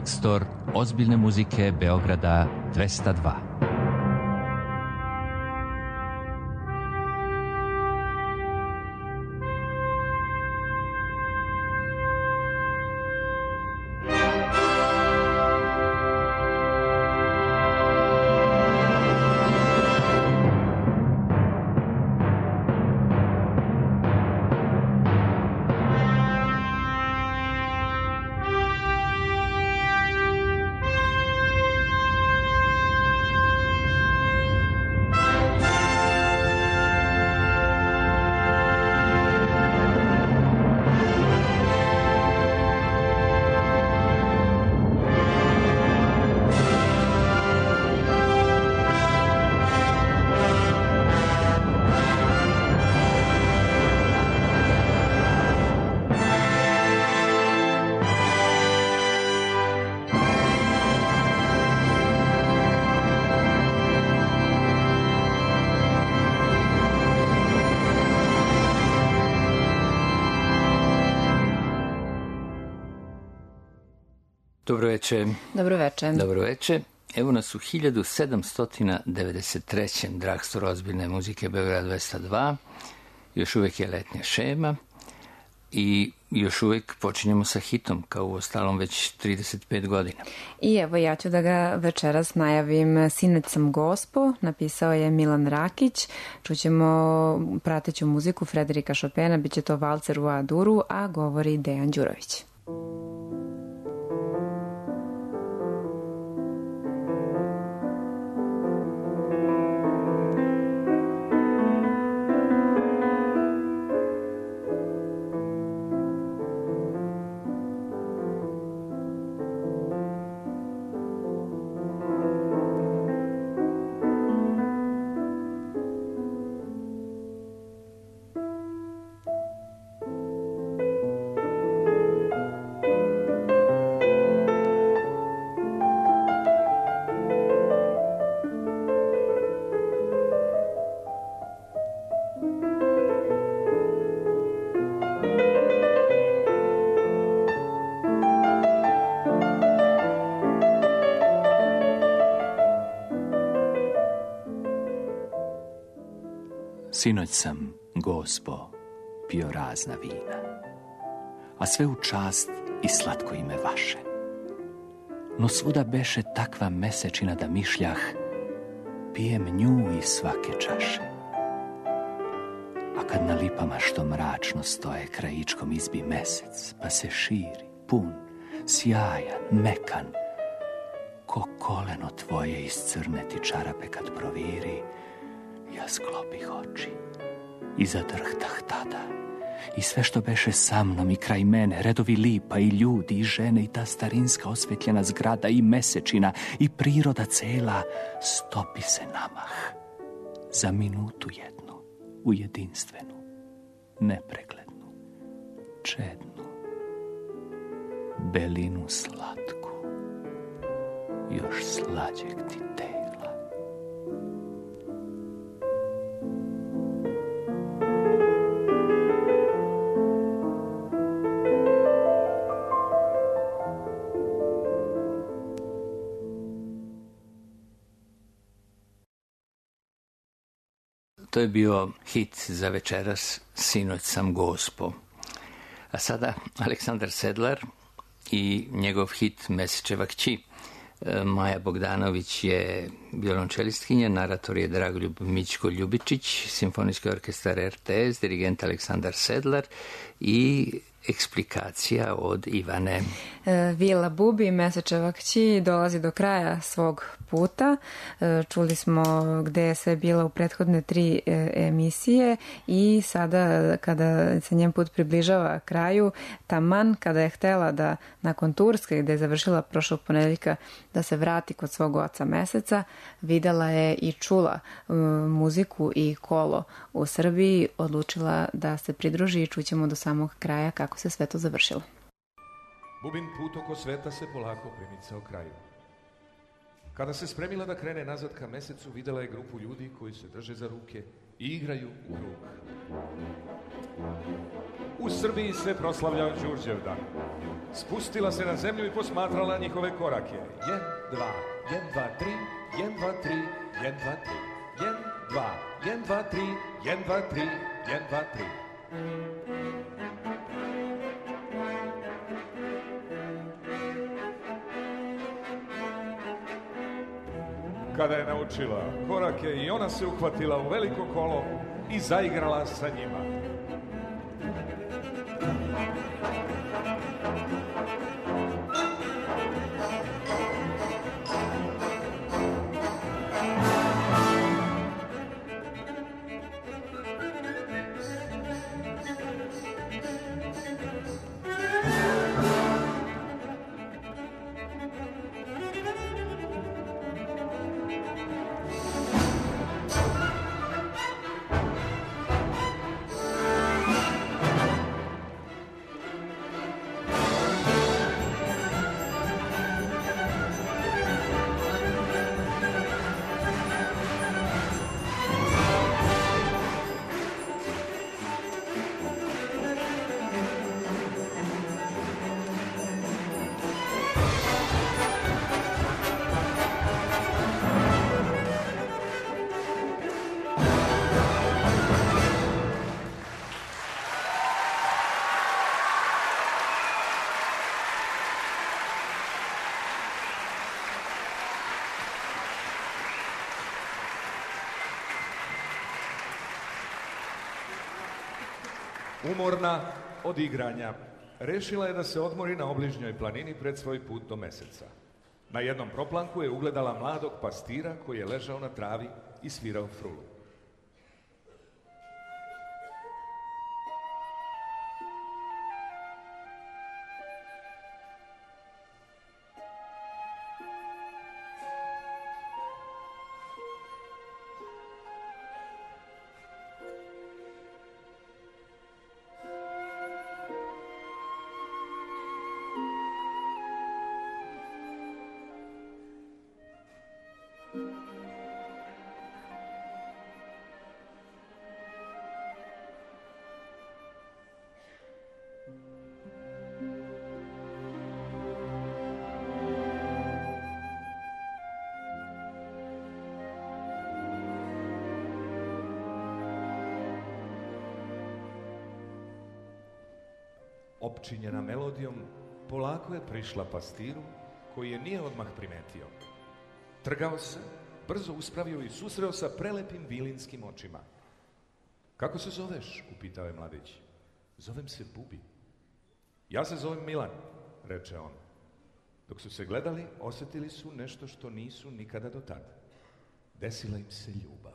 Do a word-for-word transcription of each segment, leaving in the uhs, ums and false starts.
Dragstor ozbiljne muzike Beograda dvesta dva. Dobro večer. Dobro večer. Dobro večer. Evo nas u hiljadu sedamsto devedeset trećem Dragstor ozbiljne muzike Beograd dvesta dva. Još uvijek je letnja šema i još uvijek počinjemo sa hitom, kao u ostalom već trideset pet godina. I evo ja ću da ga večeras najavim. Sinoć sam gospo, napisao je Milan Rakić. Čućemo prateću muziku Frederika Chopina, bit će to Valcer u A-duru, a govori Dejan Đurović. Sinoć sam, gospo, pio razna vina, a sve u čast i slatko ime vaše. No svuda beše takva mesečina da mišljah, pijem nju iz svake čaše. A kad na lipama što mračno stoje, krajičkom izbi mesec, pa se širi, pun, sjajan, mekan, ko koleno tvoje iz crne ti čarape kad proviri, ja sklopih oči i zadrhtah tada. I sve što beše sa mnom i kraj mene, redovi lipa i ljudi i žene i ta starinska osvetljena zgrada i mesečina i priroda cela, stopi se namah za minutu jednu, u jedinstvenu, nepreglednu, čednu, belinu slatku, još slađeg ti tela. To je bio hit za večeras, Sinoć sam gospo. A sada Aleksandar Sedlar i njegov hit Mesečeva kći. Maja Bogdanović je violončelistkinja, narator je Dragoljub Mićko Ljubičić, Simfonijski orkestar R T S, dirigent Aleksandar Sedlar i eksplikacija od Ivane. Vila Bubi, Mesečeva kći, dolazi do kraja svog puta. Čuli smo gde je sve bila u prethodne tri emisije i sada kada se njen put približava kraju, taman kada je htela da nakon Turske, gde je završila prošlog ponedeljka, da se vrati kod svog oca Meseca, videla je i čula muziku i kolo u Srbiji, odlučila da se pridruži i čućemo do samog kraja kako se sve to završilo. Bubin put oko sveta se polako primicao kraju. Kada se spremila da krene nazad ka Mesecu, videla je grupu ljudi koji se drže za ruke i igraju u krug. U Srbiji se proslavljao Đurđev dan. Spustila se na zemlju i posmatrala njihove korake. Jen, dva, jen, dva, tri, jen, dva, tri, jen, dva, tri, jen, dva, jen, dva, tri, jen, dva, tri, jen, dva, tri. Kada je naučila korake i ona se uhvatila u veliko kolo i zaigrala sa njima. Umorna od igranja, rešila je da se odmori na obližnjoj planini pred svoj put do meseca. Na jednom proplanku je ugledala mladog pastira koji je ležao na travi i svirao frulu. Opčinjena melodijom, polako je prišla pastiru, koji je nije odmah primetio. Trgao se, brzo uspravio i susreo sa prelepim vilinskim očima. Kako se zoveš? Upitao je mladić. Zovem se Bubi. Ja se zovem Milan, reče on. Dok su se gledali, osjetili su nešto što nisu nikada do tada. Desila im se ljubav.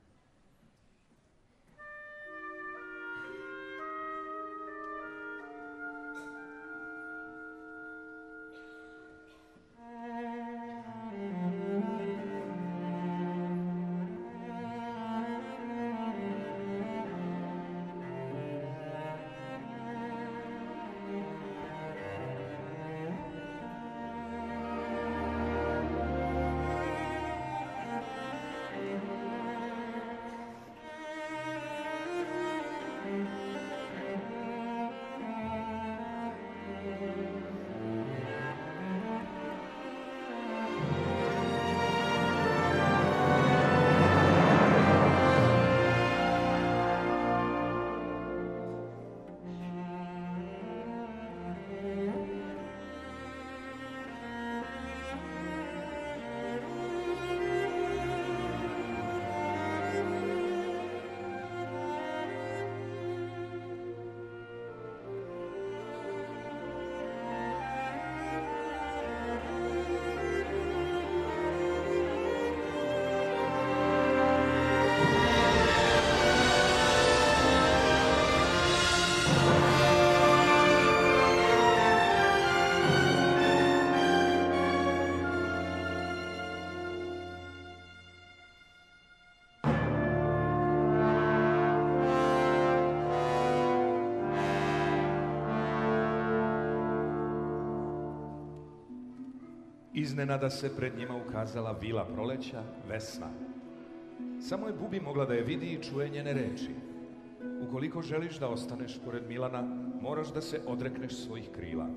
Iznenada se pred njima ukazala vila proleća, Vesna. Samo je Bubi mogla da je vidi i čuje njene reči. Ukoliko želiš da ostaneš pored Milana, moraš da se odrekneš svojih krila.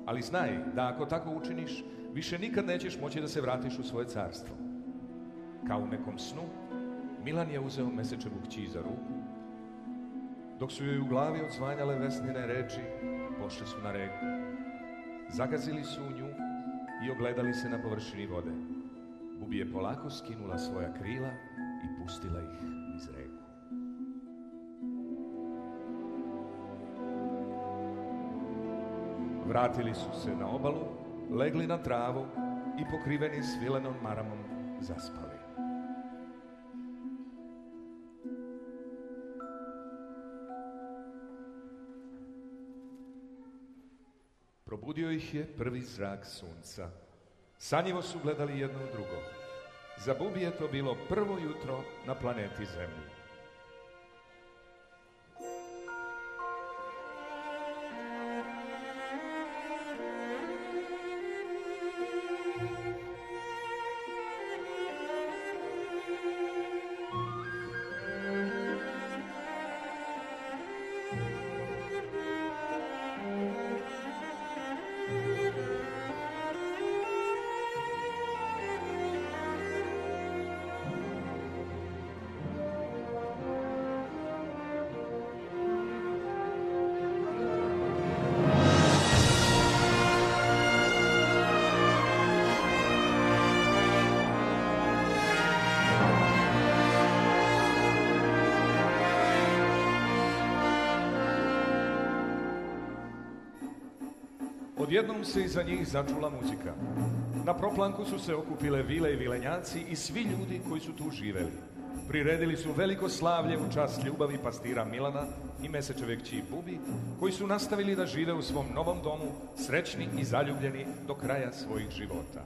Ali znaj da ako tako učiniš, više nikad nećeš moći da se vratiš u svoje carstvo. Kao u nekom snu, Milan je uzeo Mesečevu kći za ruku. Dok su joj u glavi odzvanjale Vesnine reči, pošli su na reku. Zagazili su u nju i ogledali se na površini vode. Bubi je polako skinula svoja krila i pustila ih iz reku. Vratili su se na obalu, legli na travu i pokriveni svilenom maramom zaspali. Probudio ih je prvi zrak sunca. Sanjivo su gledali jedno u drugo. Za Bubi je to bilo prvo jutro na planeti Zemlji. Odjednom se iza njih začula muzika. Na proplanku su se okupile vile i vilenjaci i svi ljudi koji su tu živeli. Priredili su veliko slavlje u čast ljubavi pastira Milana i Mesečeve kći Bubi, koji su nastavili da žive u svom novom domu, srećni i zaljubljeni do kraja svojih života.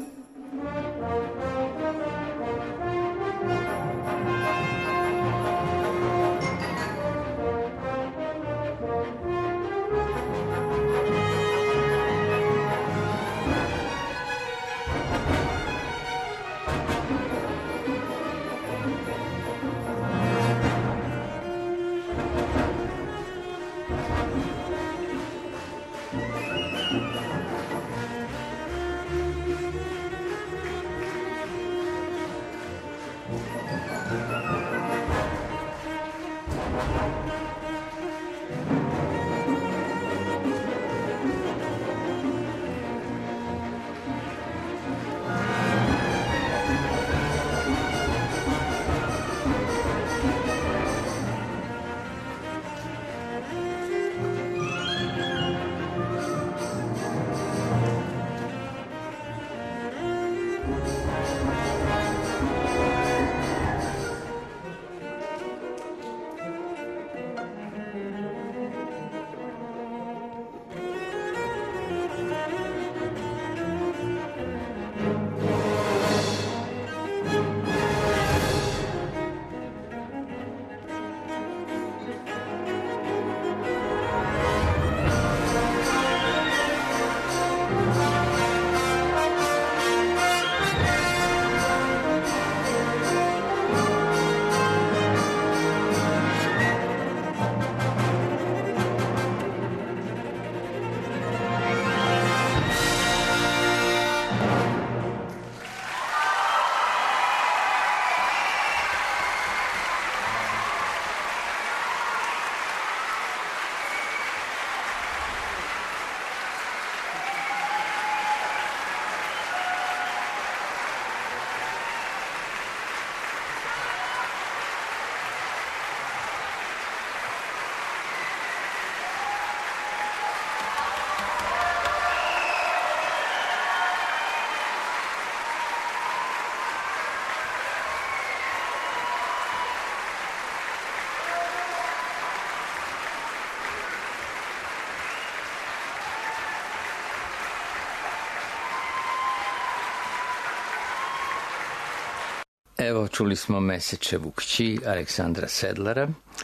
Evo, čuli smo Mesečevu kći Aleksandra Sedlara.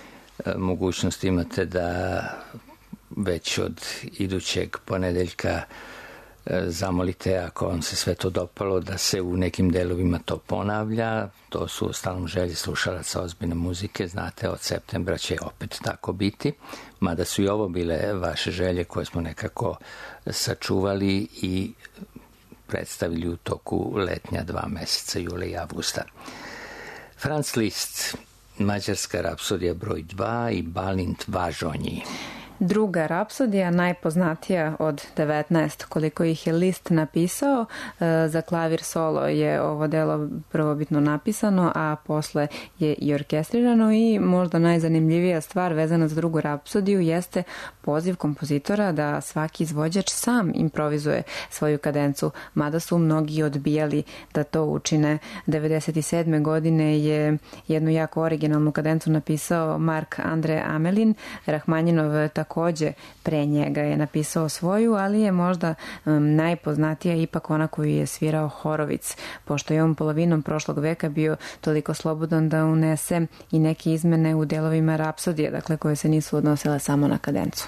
Mogućnost imate da već od idućeg ponedeljka zamolite, ako vam se sve to dopalo, da se u nekim delovima to ponavlja. To su stalno želje slušalaca ozbiljne muzike. Znate, od septembra će opet tako biti. Mada su i ovo bile vaše želje koje smo nekako sačuvali i predstavili u toku letnja dva meseca, jula i avgusta. Franz Liszt, Mađarska rapsodija broj dva i Balint Važonji. Druga rapsodija, najpoznatija od devetnaest, koliko ih je Liszt napisao. Za klavir solo je ovo delo prvobitno napisano, a posle je i orkestrirano, i možda najzanimljivija stvar vezana za drugu rapsodiju jeste poziv kompozitora da svaki izvođač sam improvizuje svoju kadencu, mada su mnogi odbijali da to učine. devedeset sedme godine je jednu jako originalnu kadencu napisao Mark Andre Amelin. Rahmanjinov takođe pre njega je napisao svoju, ali je možda um, najpoznatija ipak ona koju je svirao Horovic, pošto je on polovinom prošlog veka bio toliko slobodan da unese i neke izmene u delovima rapsodije, dakle koje se nisu odnosile samo na kadencu.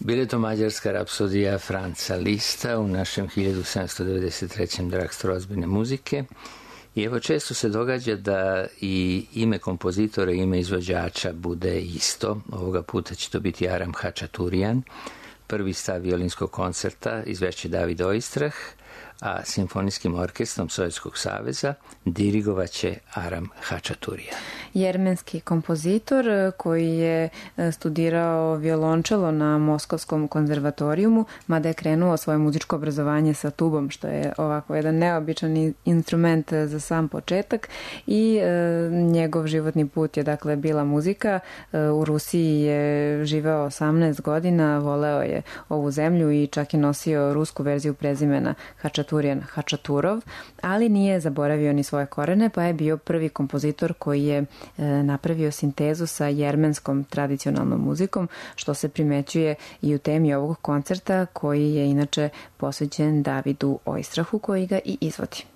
Bila je to mađarska rapsodija Franca Lista u našem hiljadu sedamsto devedeset trećem Dragstvu rozbojne muzike. I evo, često se događa da i ime kompozitora i ime izvođača bude isto. Ovoga puta će to biti Aram Hačaturian, prvi stav violinskog koncerta izvešće David Oistrah, a simfonijskim orkestrom Sovjetskog saveza dirigovaće Aram Hačaturian. Jermenski kompozitor koji je studirao violončelo na Moskovskom konzervatorijumu, mada je krenuo svoje muzičko obrazovanje sa tubom, što je ovako jedan neobičan instrument za sam početak, i e, njegov životni put je dakle bila muzika. E, u Rusiji je živeo osamnaest godina, voleo je ovu zemlju i čak je nosio rusku verziju prezimena Hačaturian, Hačaturov, ali nije zaboravio ni svoje korene, pa je bio prvi kompozitor koji je napravio sintezu sa jermenskom tradicionalnom muzikom, što se primećuje i u temi ovog koncerta, koji je inače posvećen Davidu Oistrahu, koji ga i izvodi.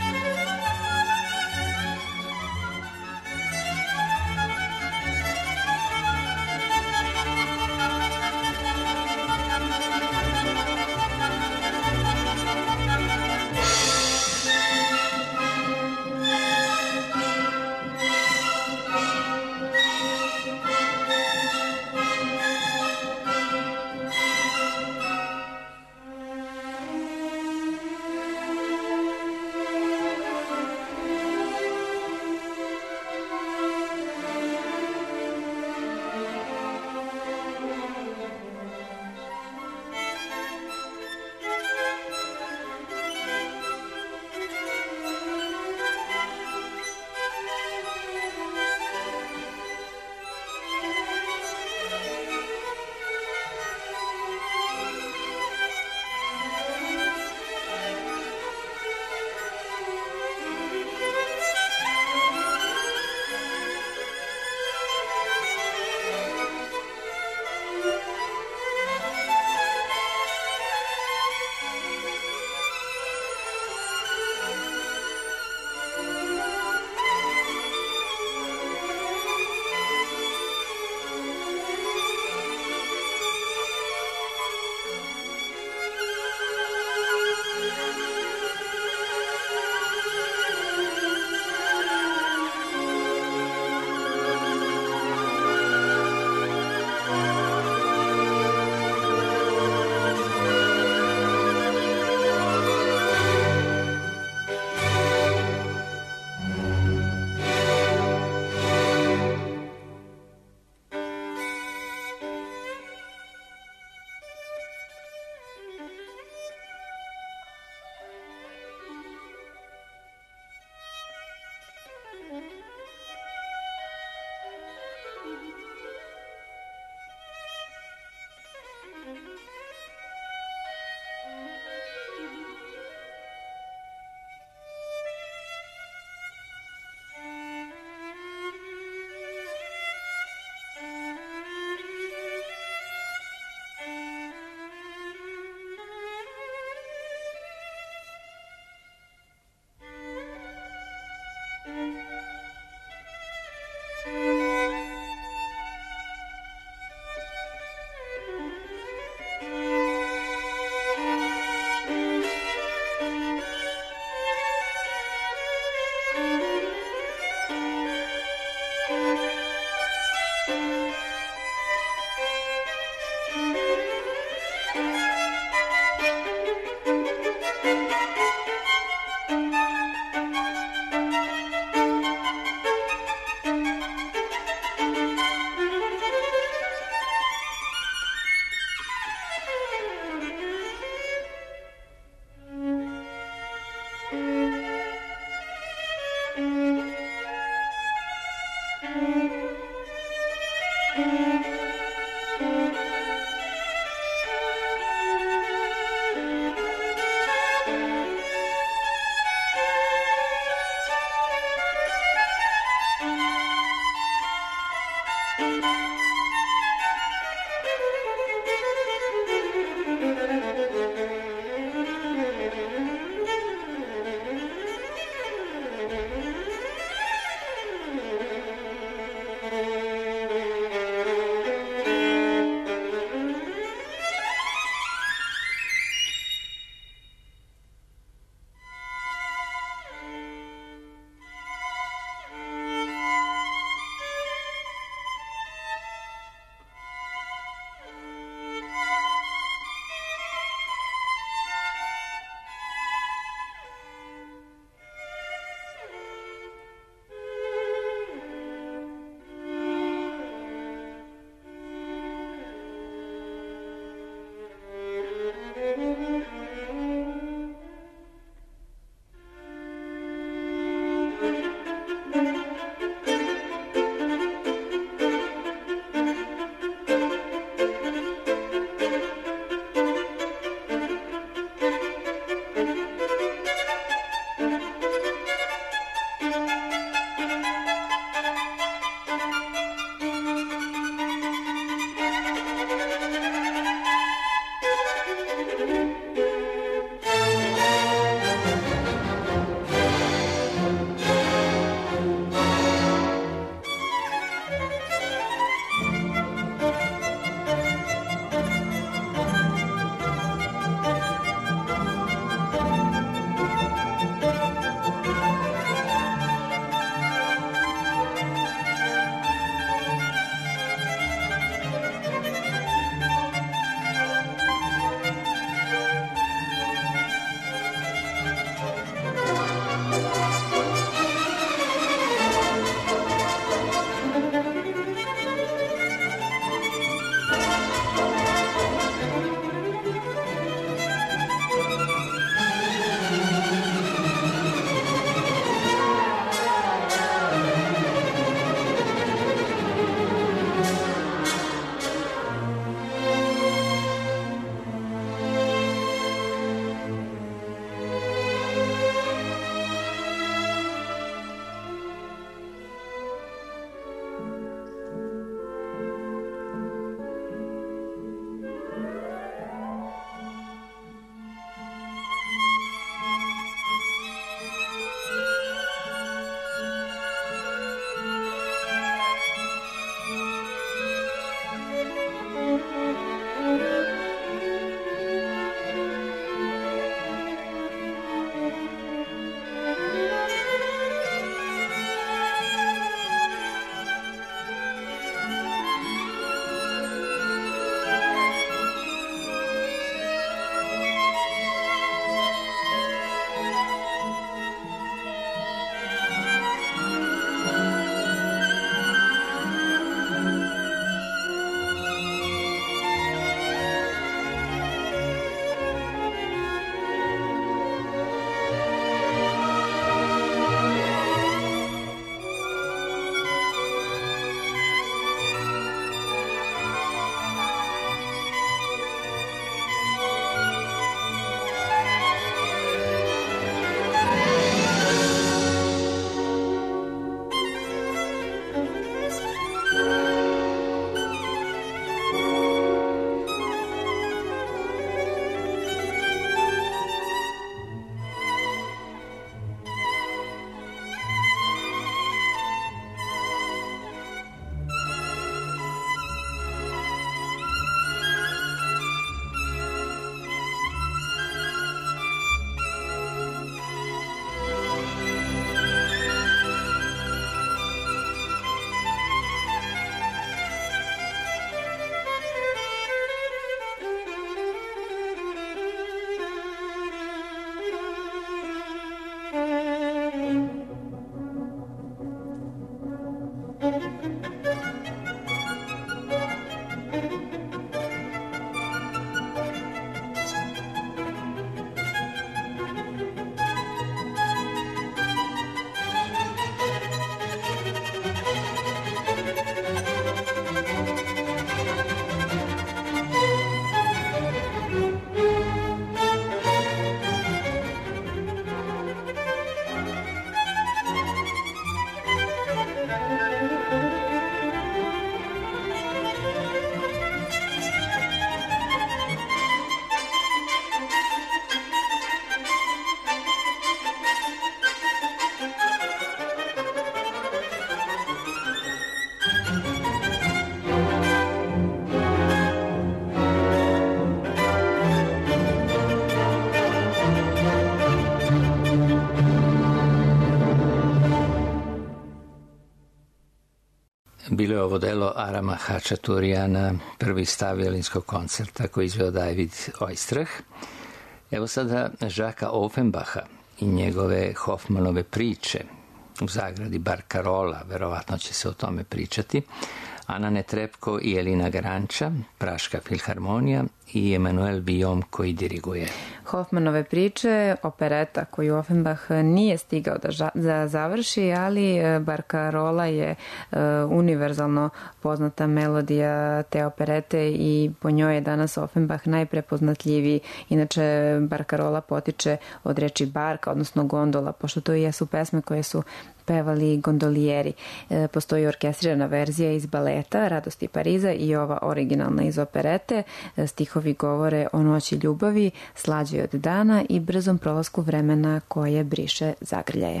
bilo je ovo delo Arama Hačaturijana, prvi stav violinskog koncerta koji izveo David Oistrakh. Evo sada Žaka Offenbacha i njegove Hoffmanove priče, u zagradi Barcarola, verovatno će se o tome pričati, Ana Netrebko i Elina Garanča, Praška filharmonija i Emanuel Villaume koji diriguje. Hoffmanove priče, opereta koju Offenbach nije stigao da, ža, da završi, ali Barcarola je uh, univerzalno poznata melodija te operete i po njoj je danas Offenbach najprepoznatljiviji. Inače, Barcarola potiče od reči barka, odnosno gondola, pošto to i jesu pesme koje su pevali gondolijeri. E, postoji orkestrirana verzija iz baleta Radosti Pariza i ova originalna iz operete. E, stihovi govore o noći ljubavi, slađi od dana i brzom prolasku vremena koje briše zagrljaje.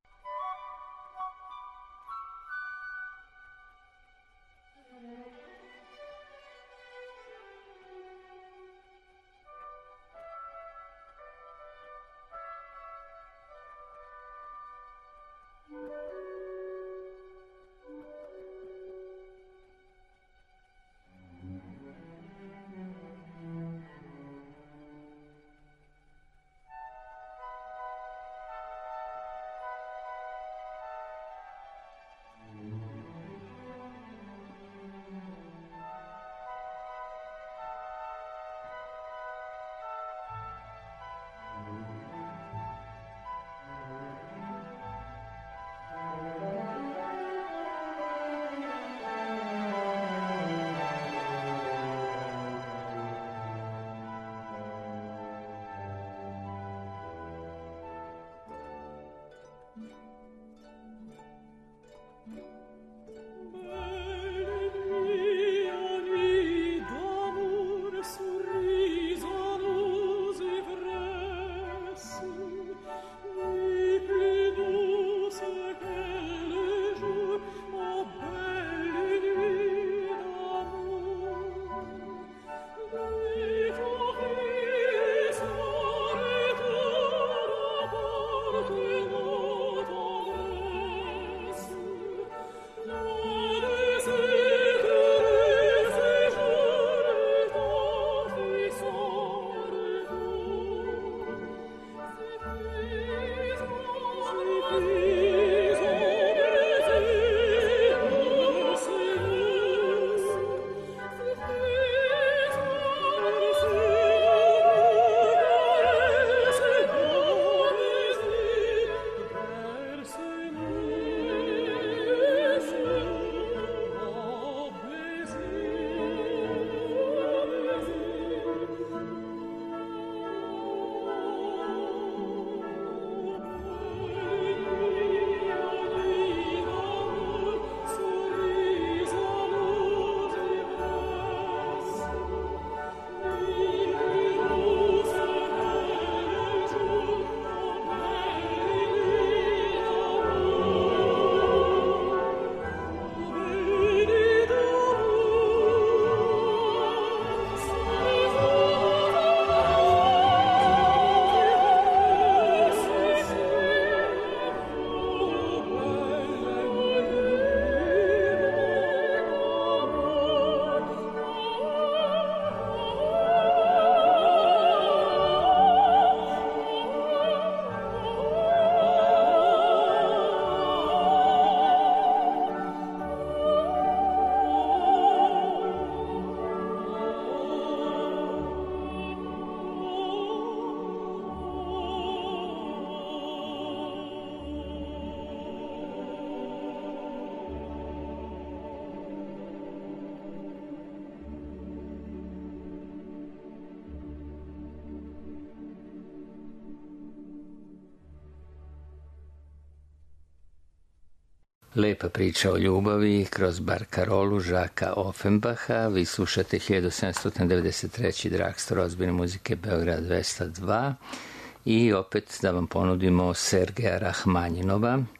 Lepa priča o ljubavi kroz Barkarolu Žaka Offenbacha. Vi slušate hiljadu sedamsto devedeset treći Dragster ozbiljne muzike Beograd dvesta dva i opet da vam ponudimo Sergeja Rahmanjinova,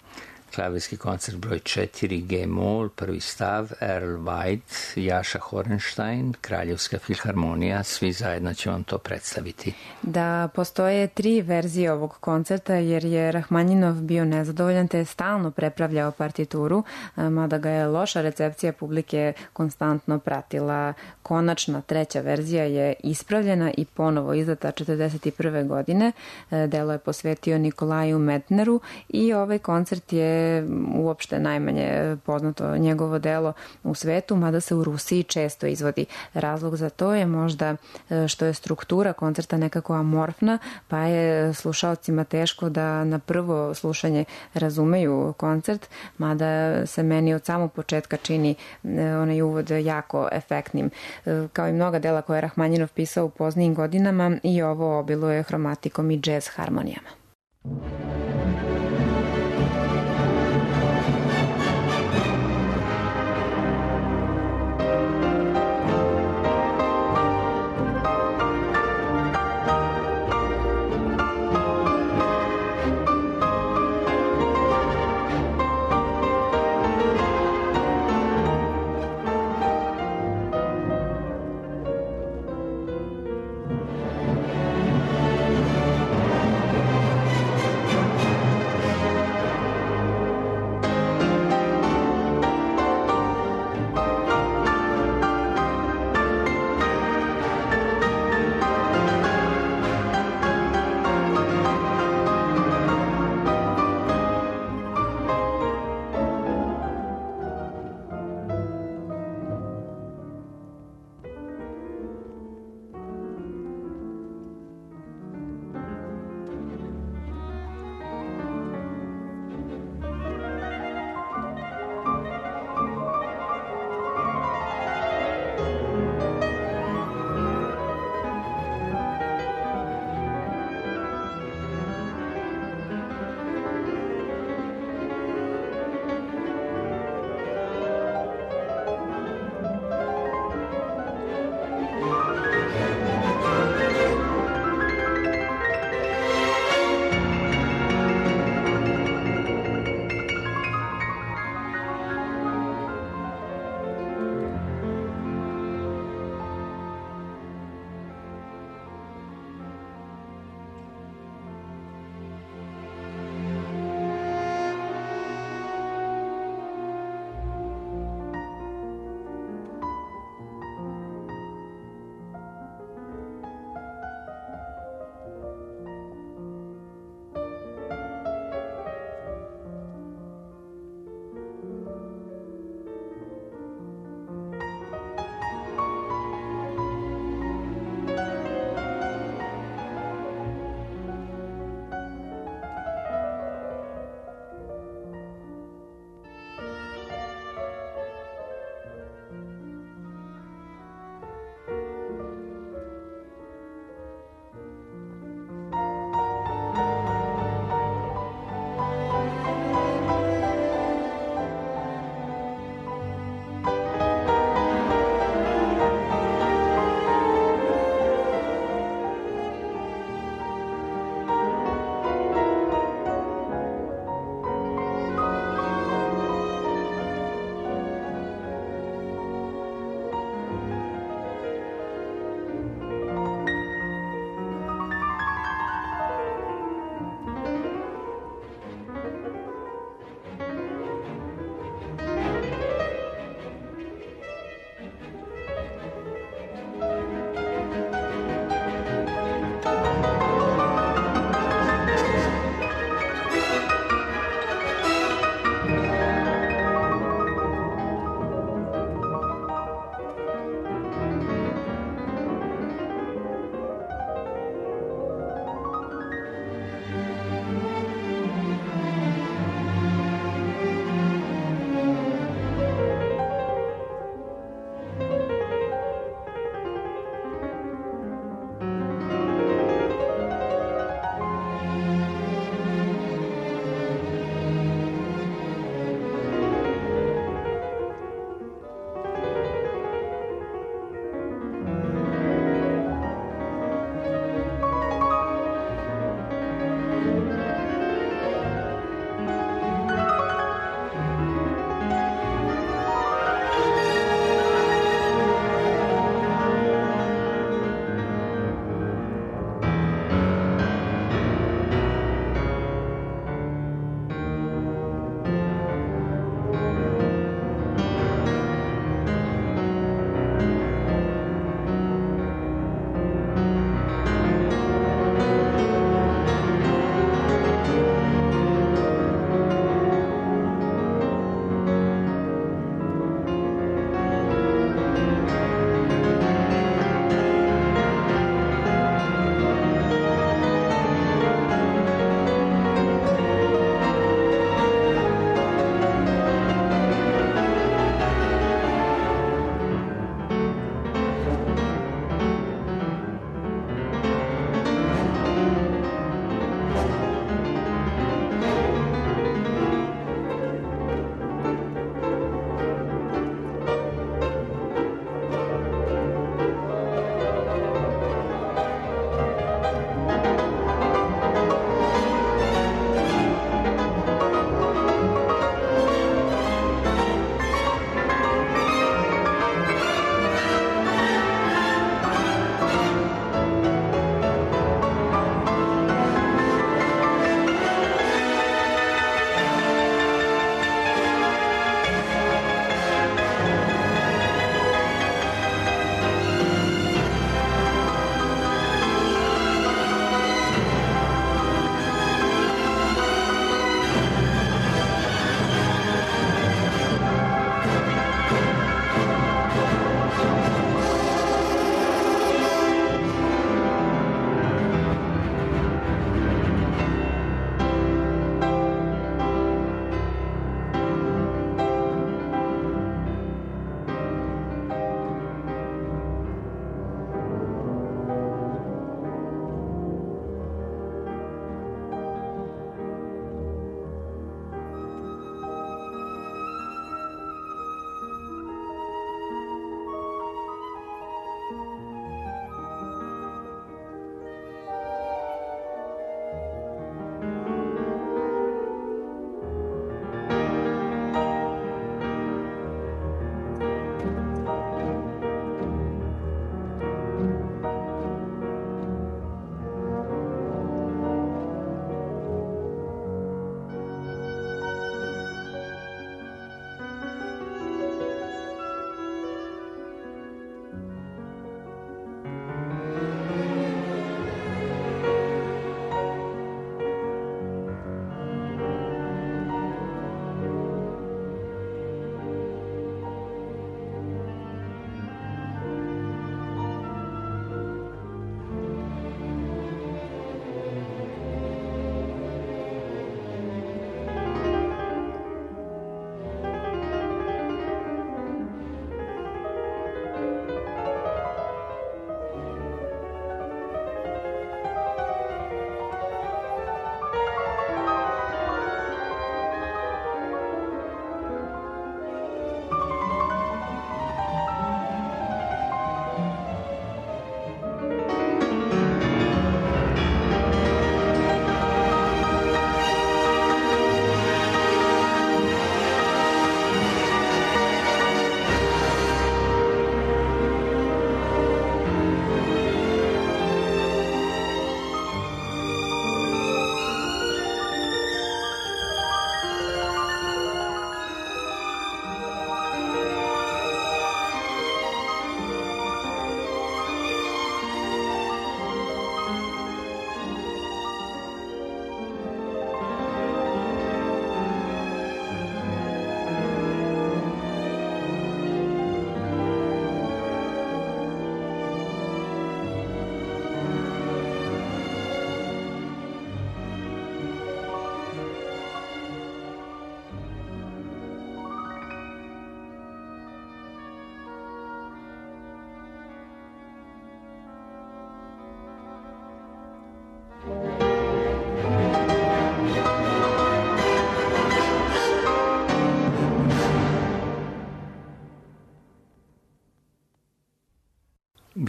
klavirski koncert broj četiri G-mol, prvi stav, Earl White, Jaša Horenstein, Kraljevska filharmonija, svi zajedno će vam to predstaviti. Da postoje tri verzije ovog koncerta jer je Rahmanjinov bio nezadovoljan te je stalno prepravljao partituru, mada ga je loša recepcija publike konstantno pratila. Konačna treća verzija je ispravljena i ponovo izdata četrdeset prve godine. Delo je posvetio Nikolaju Metneru i ovaj koncert je uopšte najmanje poznato njegovo delo u svetu, mada se u Rusiji često izvodi. Razlog za to je možda što je struktura koncerta nekako amorfna, pa je slušaocima teško da na prvo slušanje razumeju koncert, mada se meni od samog početka čini onaj uvod jako efektnim. Kao i mnoga dela koje je Rahmanjinov pisao u poznijim godinama, i ovo obiluje hromatikom i džez harmonijama.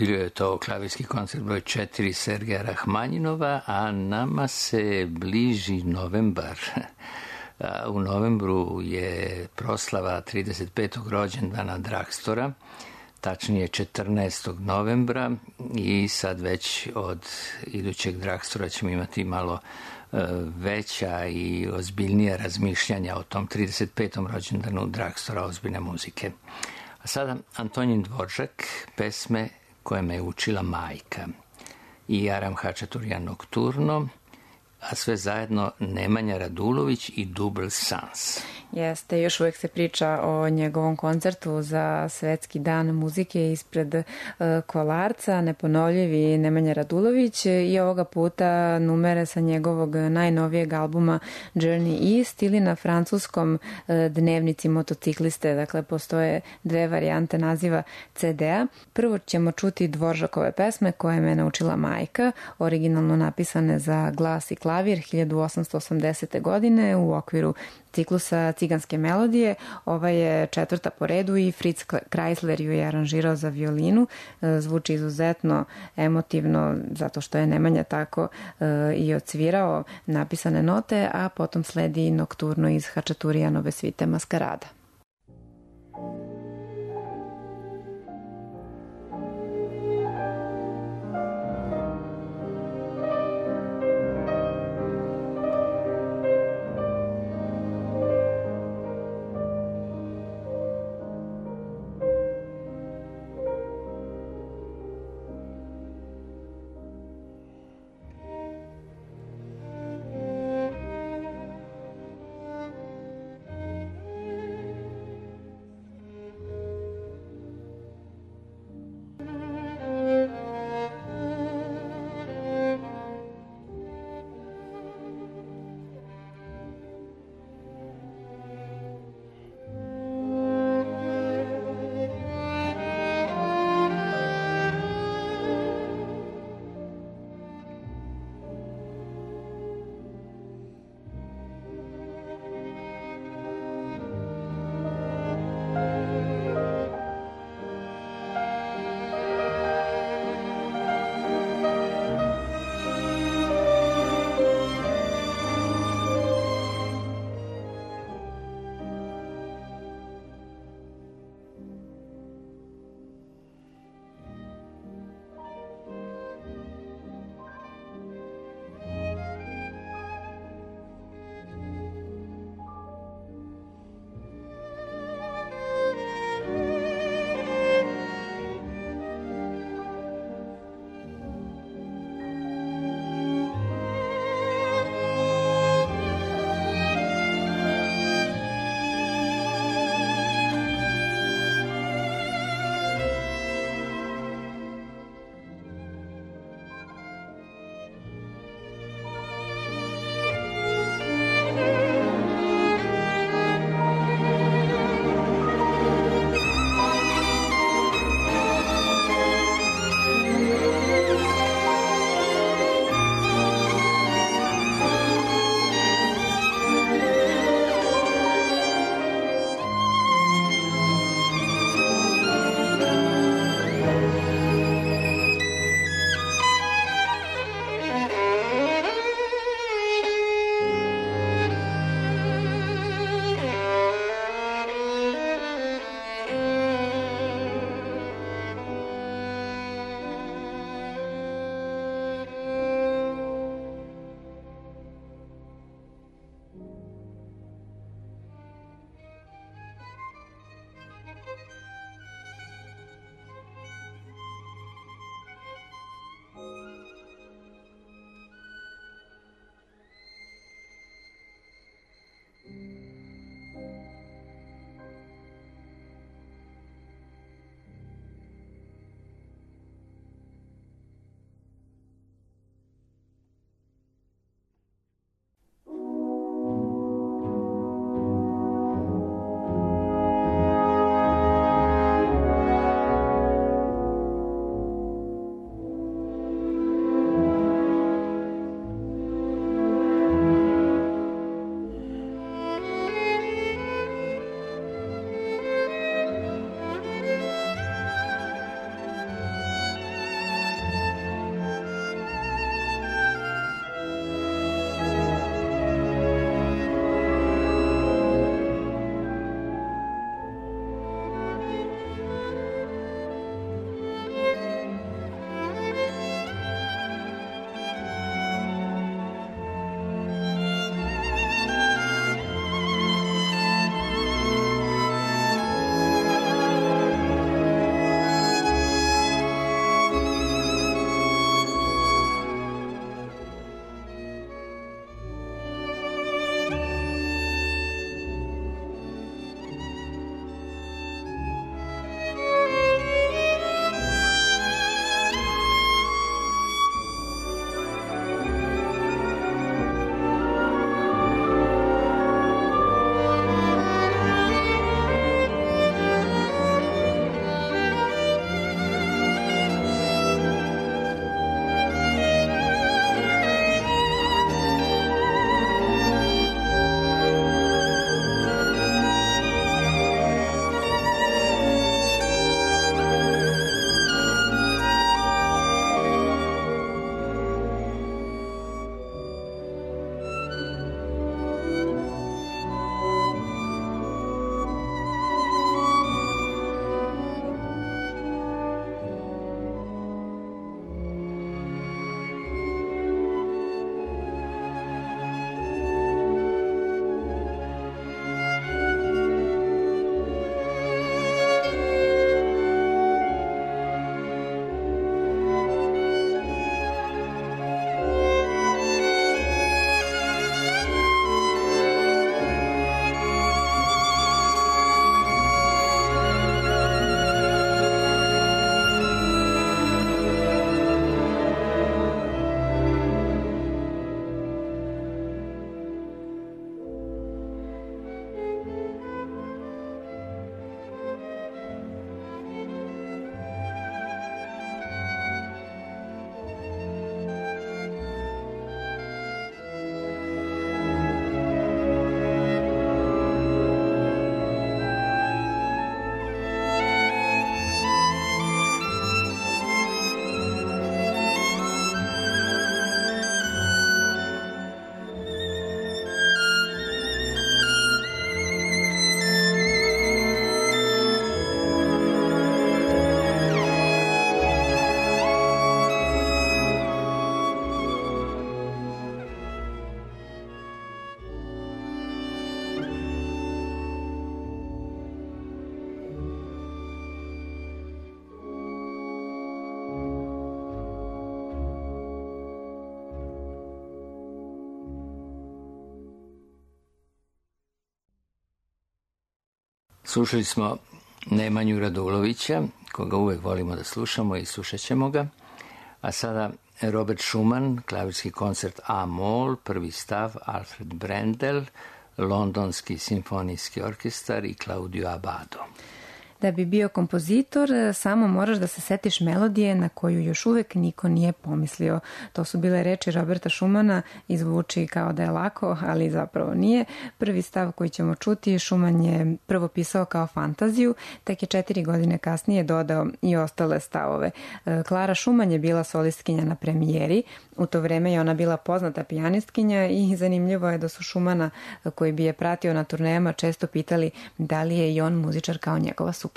Bio je to klavirski koncert broj četiri Sergeja Rahmanjinova, a nama se bliži novembar. U novembru je proslava trideset petog rođendana Dragstora, tačnije četrnaestog novembra, i sad već od idućeg Dragstora ćemo imati malo veća i ozbiljnija razmišljanja o tom trideset petom rođendanu Dragstora ozbiljne muzike. A sada Antonin Dvoržak, pesme koje me je učila majka, i Aram Hačaturian Nokturno, a sve zajedno Nemanja Radulović i Dubl Sans. Jeste, još uvijek se priča o njegovom koncertu za Svetski dan muzike ispred uh, Kolarca, neponovljivi Nemanja Radulović, i ovoga puta numere sa njegovog najnovijeg albuma Journey East ili na francuskom uh, Dnevnici motocikliste. Dakle, postoje dve varijante naziva ce de a. Prvo ćemo čuti Dvoržakove pesme koje me naučila majka, originalno napisane za glas i klavir hiljadu osamsto osamdesete. godine u okviru ciklusa Ciganske melodije. Ova je četvrta po redu i Fritz Kreisler ju je aranžirao za violinu. Zvuči izuzetno emotivno zato što je Nemanja tako uh, i odsvirao napisane note, a potom sledi Nokturno iz Hačaturijanove svite Maskarada. Slušali smo Nemanju Radulovića, koga uvek volimo da slušamo i slušat ćemo ga. A sada Robert Schumann, klavirski koncert A-mol, prvi stav, Alfred Brendel, Londonski simfonijski orkestar i Claudio Abbado. Da bi bio kompozitor, samo moraš da se setiš melodije na koju još uvek niko nije pomislio. To su bile reči Roberta Schumana i zvuči kao da je lako, ali zapravo nije. Prvi stav koji ćemo čuti, Schumann je prvo pisao kao fantaziju, tek je četiri godine kasnije dodao i ostale stavove. Klara Schumann je bila solistkinja na premijeri, u to vreme je ona bila poznata pijanistkinja i zanimljivo je da su Schumana, koji bi je pratio na turnejama, često pitali da li je i on muzičar kao njegova supruga.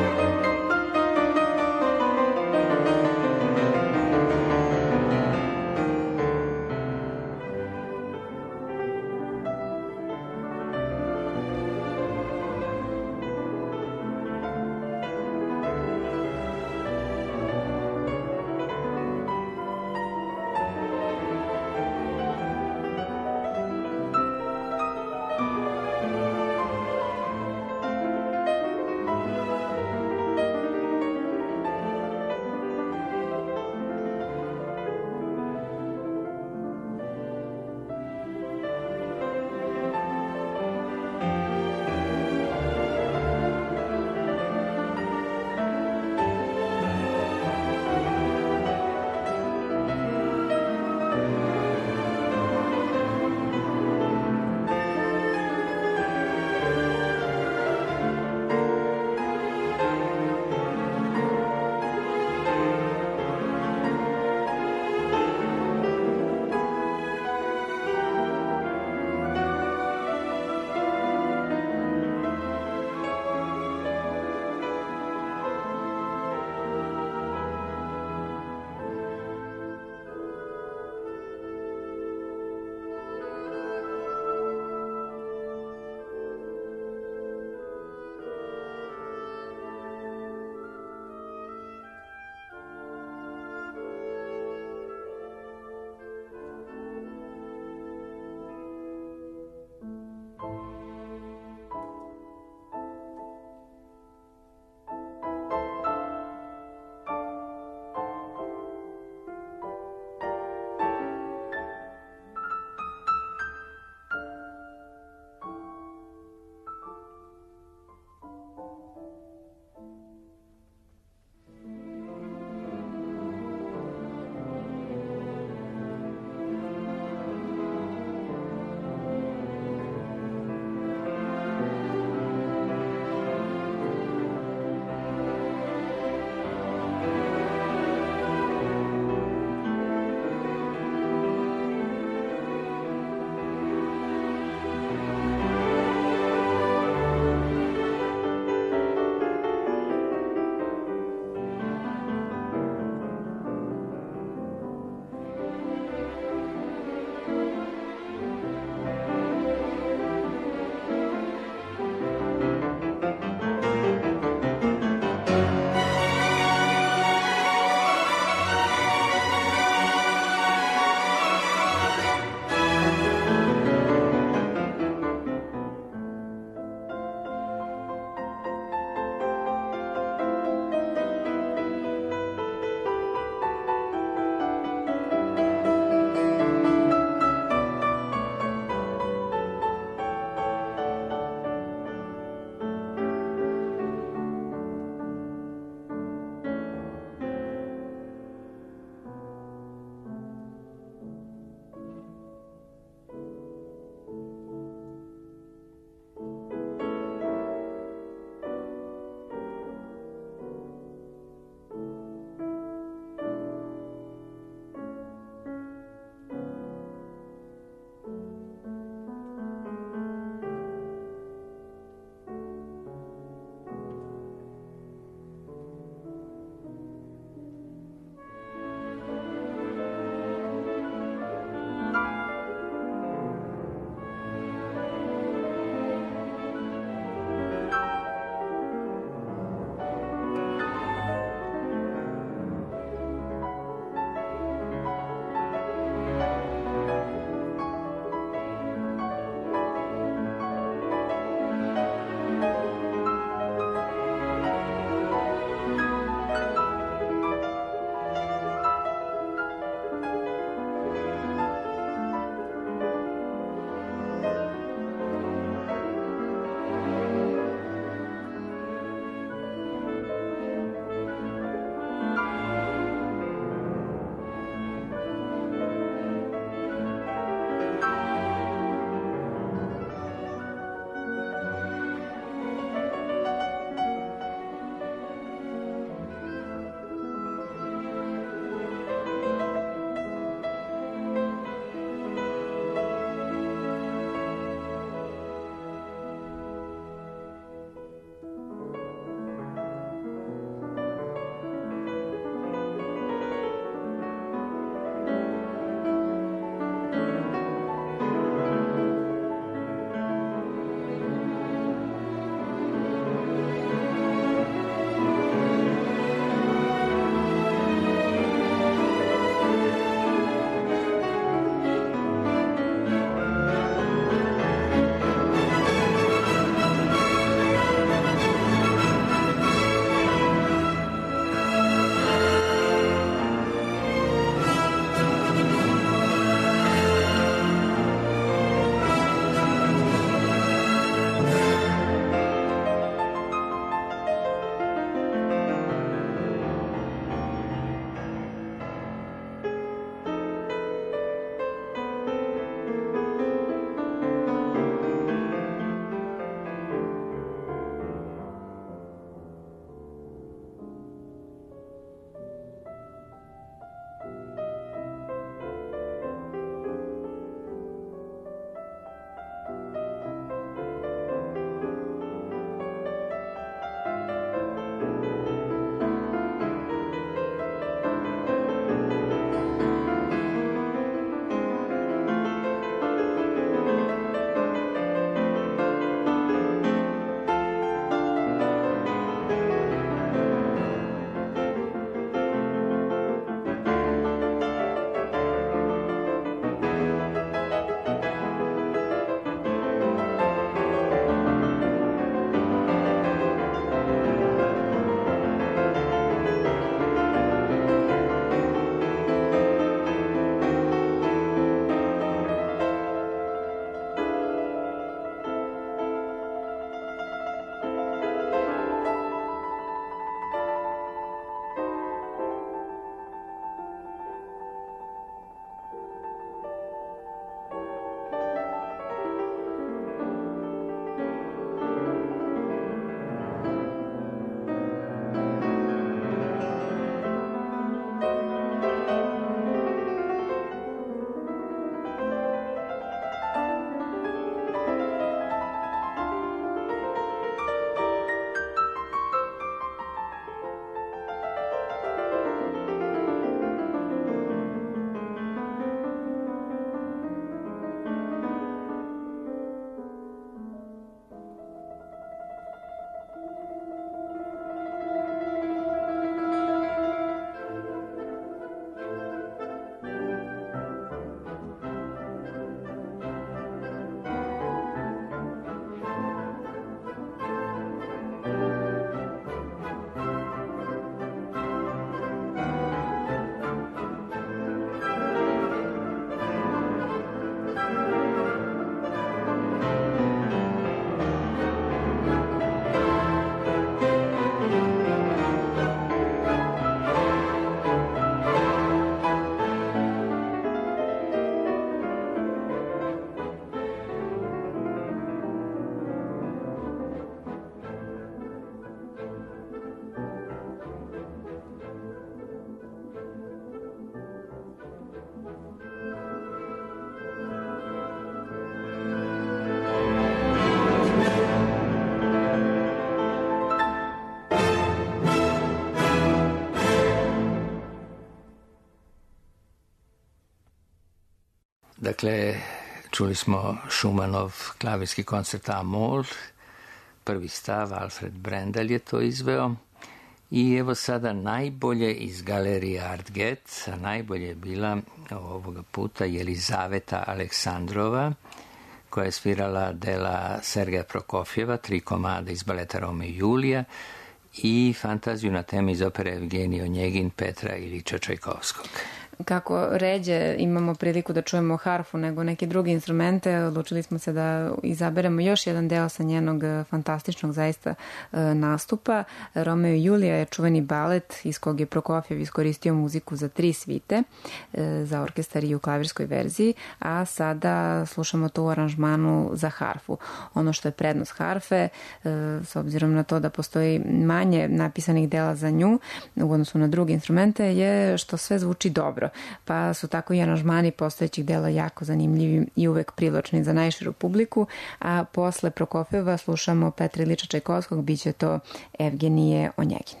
Dakle, čuli smo Šumanov klavirski koncert A-mol, prvi stav, Alfred Brendel je to izveo. I evo sada najbolje iz galerije Artget, a najbolje je bila ovoga puta Jelizaveta Aleksandrova, koja je svirala dela Sergeja Prokofjeva, tri komada iz baleta Romeo i Julija i fantaziju na temi iz opere Evgenij Onjegin Petra Ilića Čajkovskog. Kako ređe imamo priliku da čujemo harfu nego neke druge instrumente, odlučili smo se da izaberemo još jedan deo sa njenog fantastičnog zaista nastupa. Romeo i Julija je čuveni balet iz kog je Prokofjev iskoristio muziku za tri svite, za orkestar i u klavirskoj verziji, a sada slušamo to u aranžmanu za harfu. Ono što je prednost harfe, s obzirom na to da postoji manje napisanih dela za nju u odnosu na druge instrumente, je što sve zvuči dobro. Pa su tako i aranžmani postojećih dela jako zanimljivi i uvek privlačni za najširu publiku, a posle Prokofjeva slušamo Petra Ilića Čajkovskog, bit će to Evgenije Onjegin.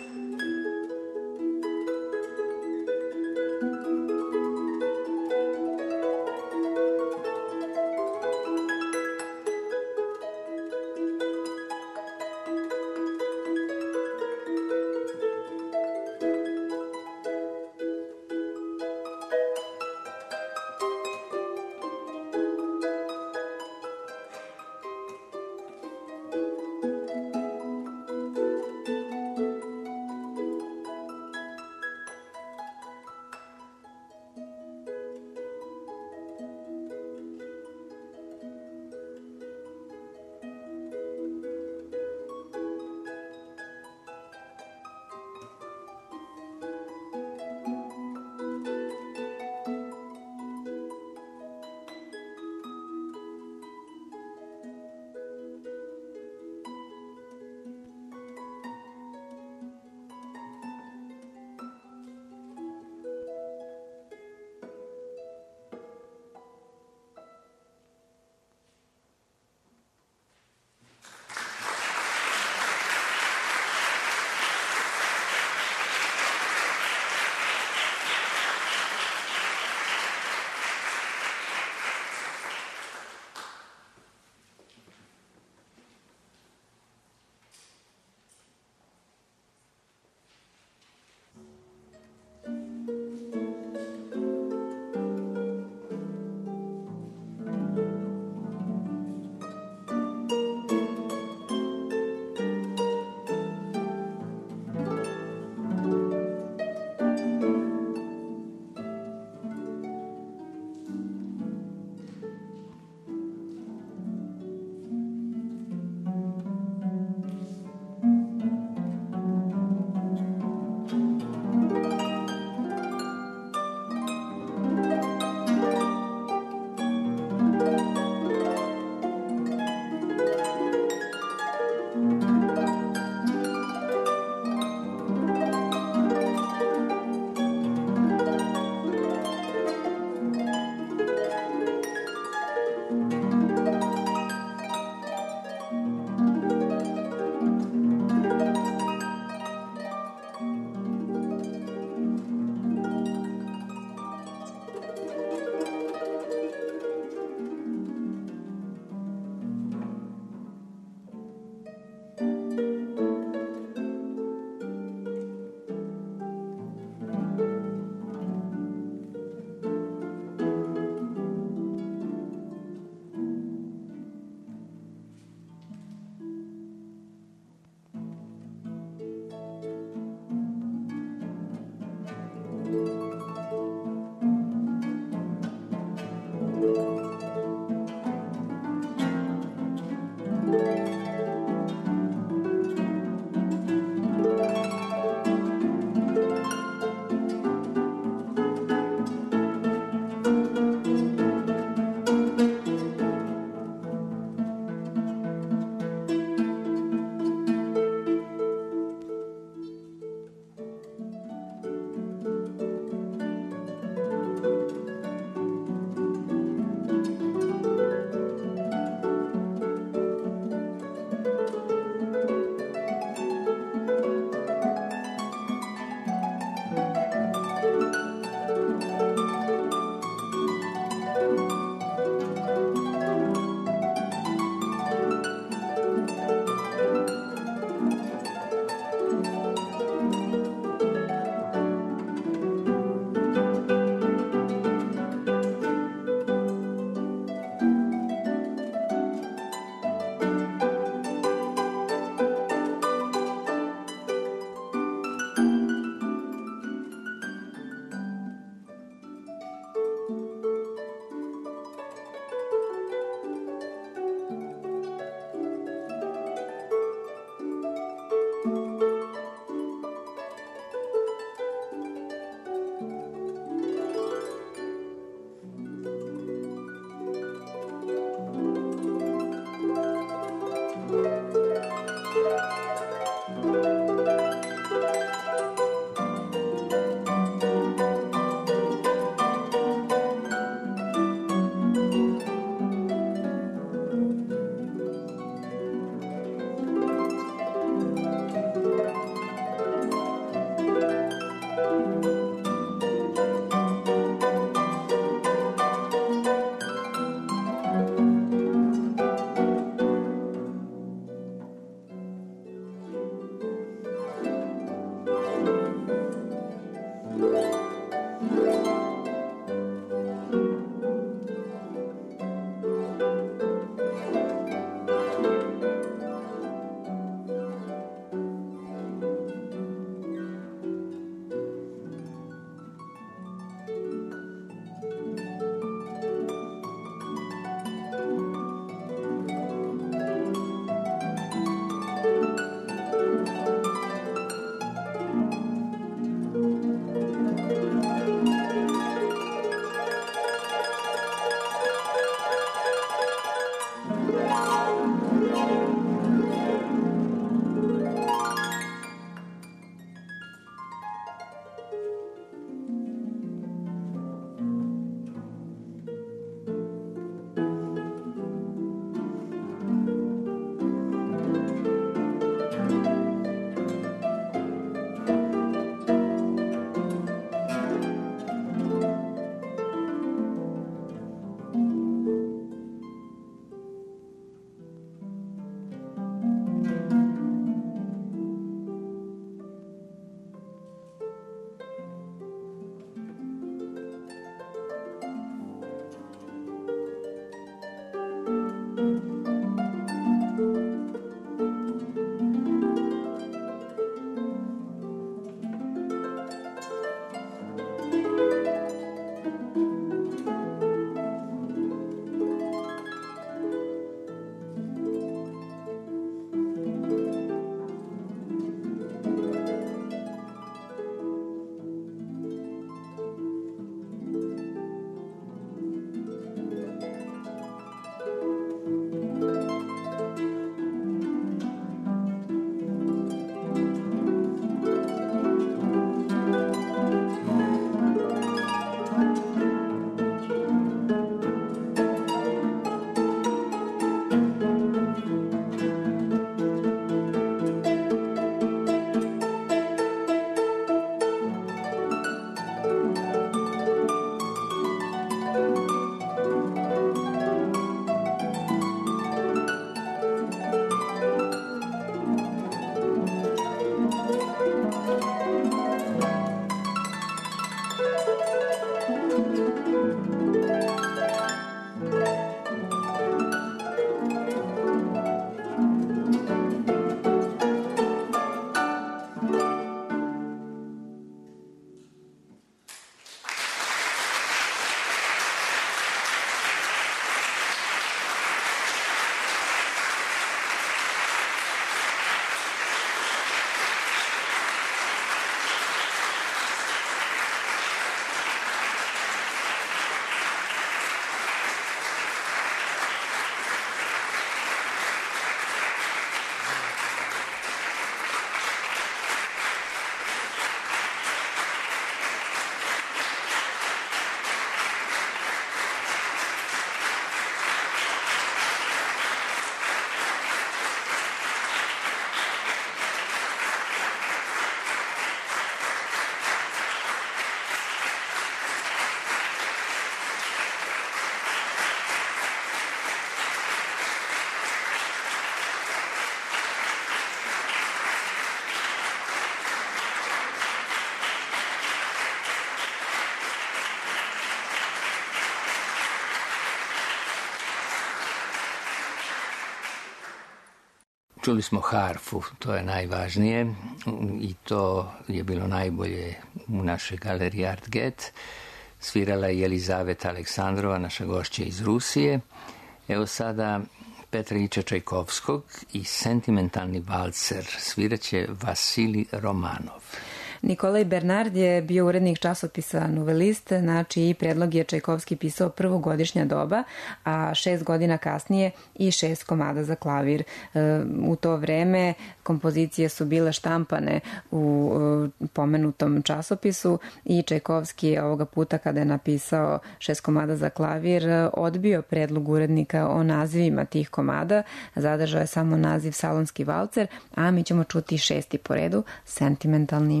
Čuli smo harfu, to je najvažnije i to je bilo najbolje u našoj galeriji Art Get. Svirala je Jelizaveta Aleksandrova, naša gošća iz Rusije. Evo sada Petra Iljča Čajkovskog i sentimentalni valcer sviraće Vasilij Romanov. Nikolaj Bernard je bio urednik časopisa Novelist, znači i predlog je Čajkovski pisao prvogodišnja doba, a šest godina kasnije i šest komada za klavir. U to vreme kompozicije su bile štampane u pomenutom časopisu i Čajkovski je ovoga puta kada je napisao šest komada za klavir odbio predlog urednika o nazivima tih komada, zadržao je samo naziv Salonski valcer, a mi ćemo čuti šesti po redu, sentimentalni.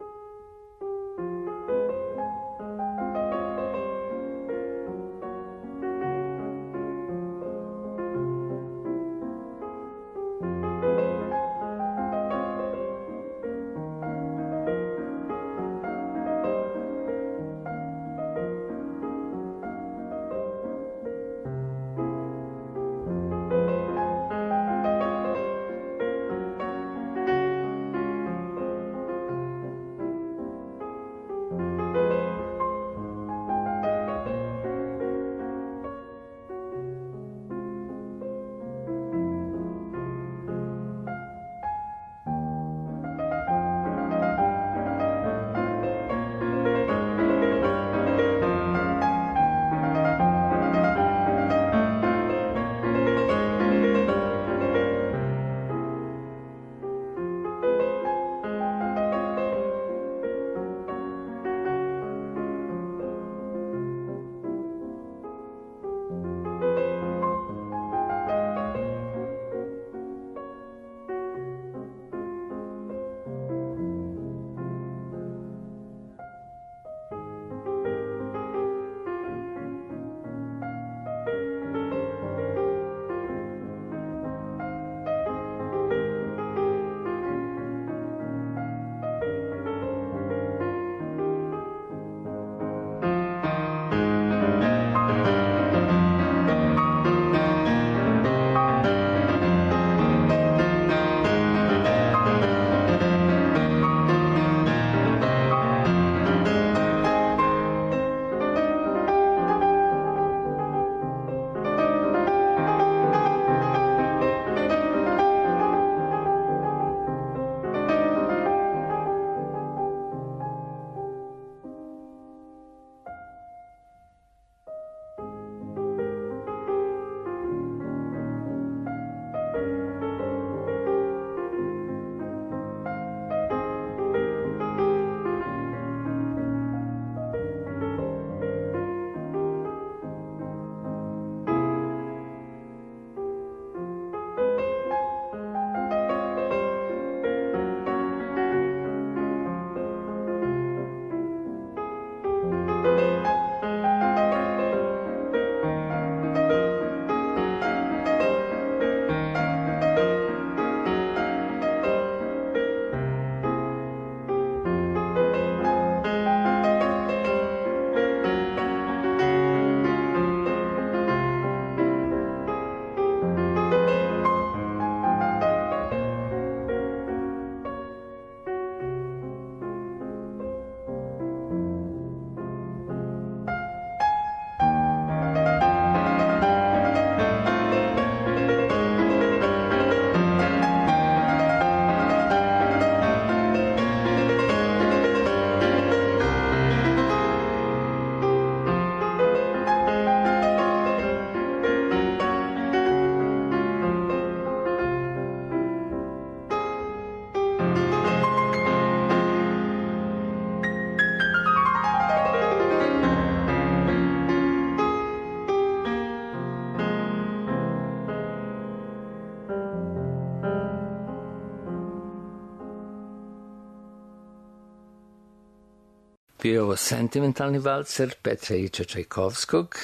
Bio je ovo sentimentalni valcer Petra Iljča Čajkovskog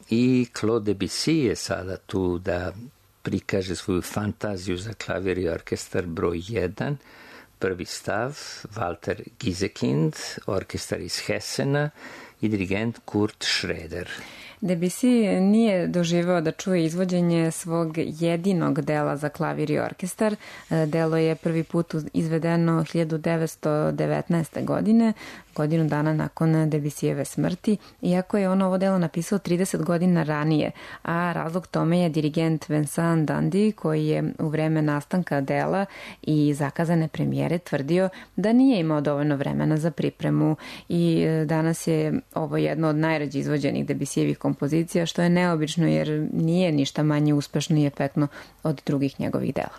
i Claude Debussy je sada tu da prikaže svoju fantaziju za klavir i orkestar broj jedan, prvi stav, Walter Giesekind, orkestar iz Hessena i dirigent Kurt Schroeder. Debussy nije doživeo da čuje izvođenje svog jedinog dela za klavir i orkestar. Delo je prvi put izvedeno hiljadu devetsto devetnaeste. godine, godinu dana nakon Debussyjeve smrti, iako je on ovo delo napisao trideset godina ranije, a razlog tome je dirigent Vincent Dandy, koji je u vreme nastanka dela i zakazane premijere tvrdio da nije imao dovoljno vremena za pripremu i danas je ovo jedno od najrađe izvođenih Debussyjevih kompozicija, što je neobično jer nije ništa manje uspešno i efektno od drugih njegovih dela.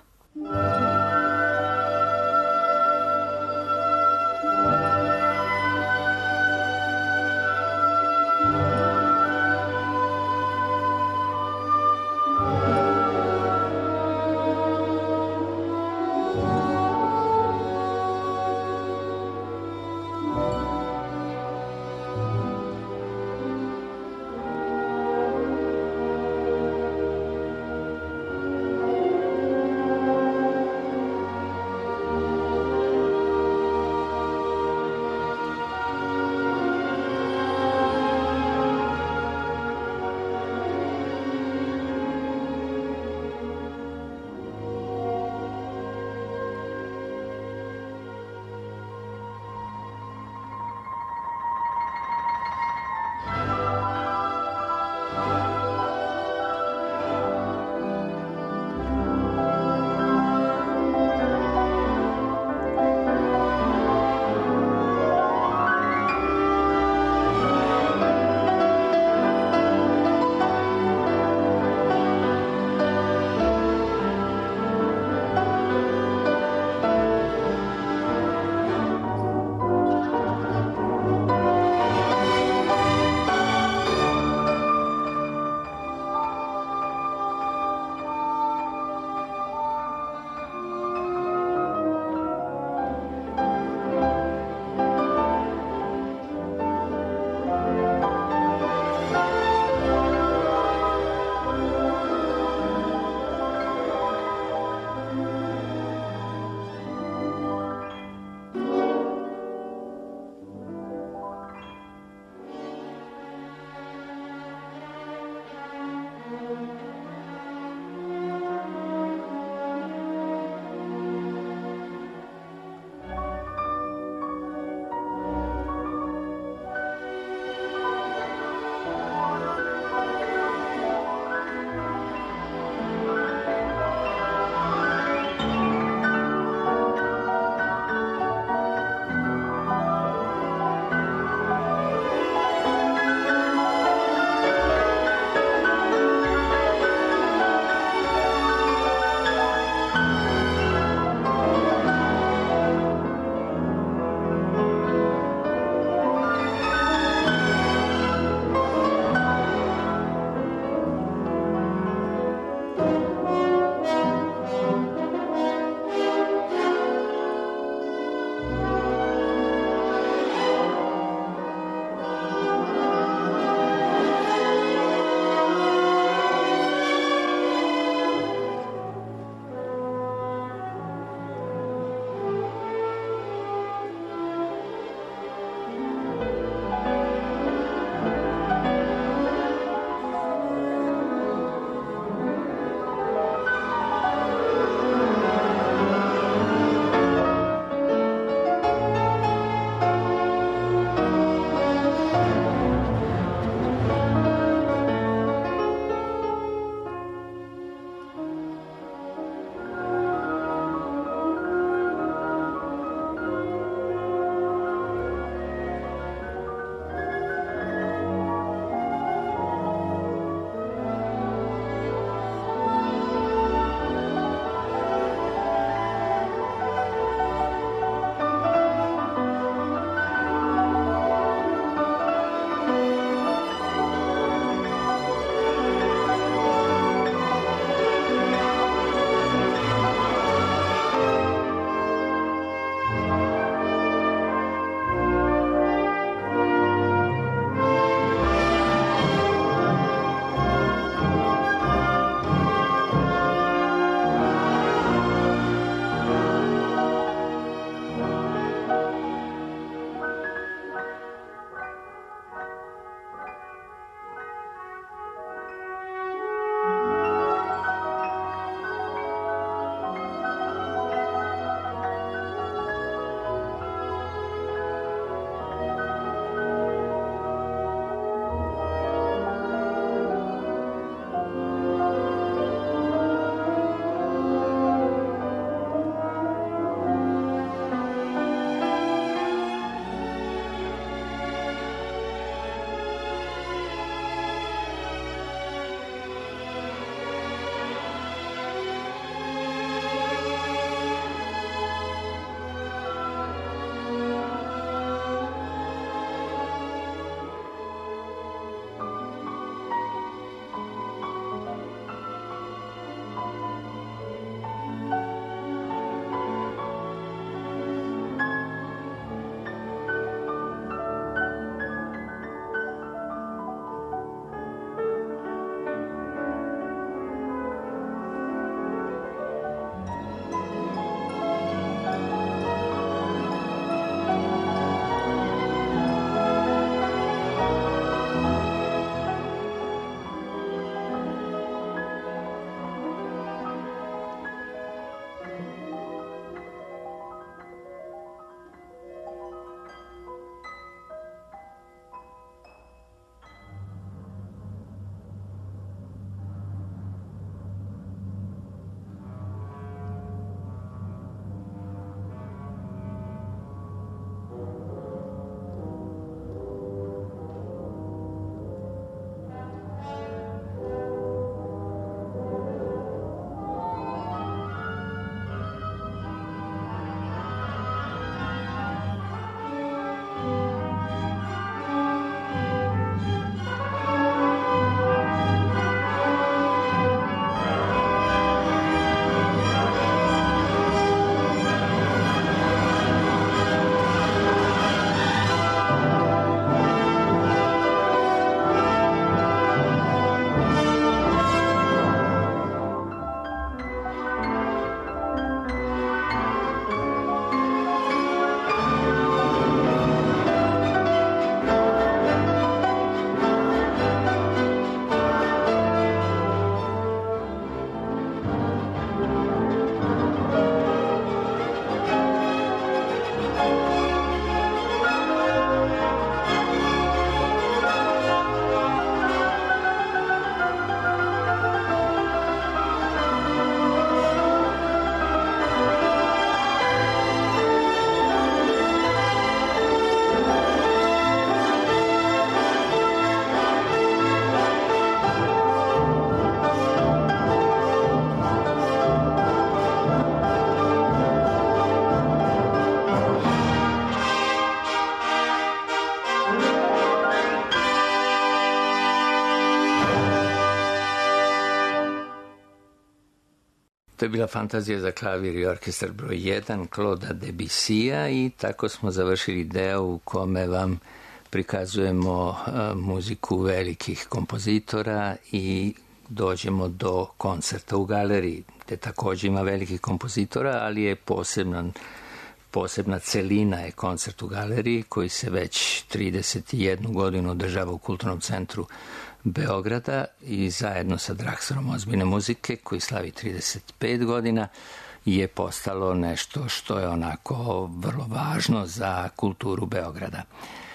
To je bila Fantazija za klavir i orkestar broj jedan Claude'a Debussya i tako smo završili deo u kome vam prikazujemo uh, muziku velikih kompozitora i dođemo do koncerta u galeriji, gde takođe ima velikih kompozitora, ali je posebna, posebna celina je koncert u galeriji koji se već trideset jednu godinu održava u Kulturnom centru Beograda i zajedno sa Drahsarom ozbiljne muzike koji slavi trideset pet godina je postalo nešto što je onako vrlo važno za kulturu Beograda.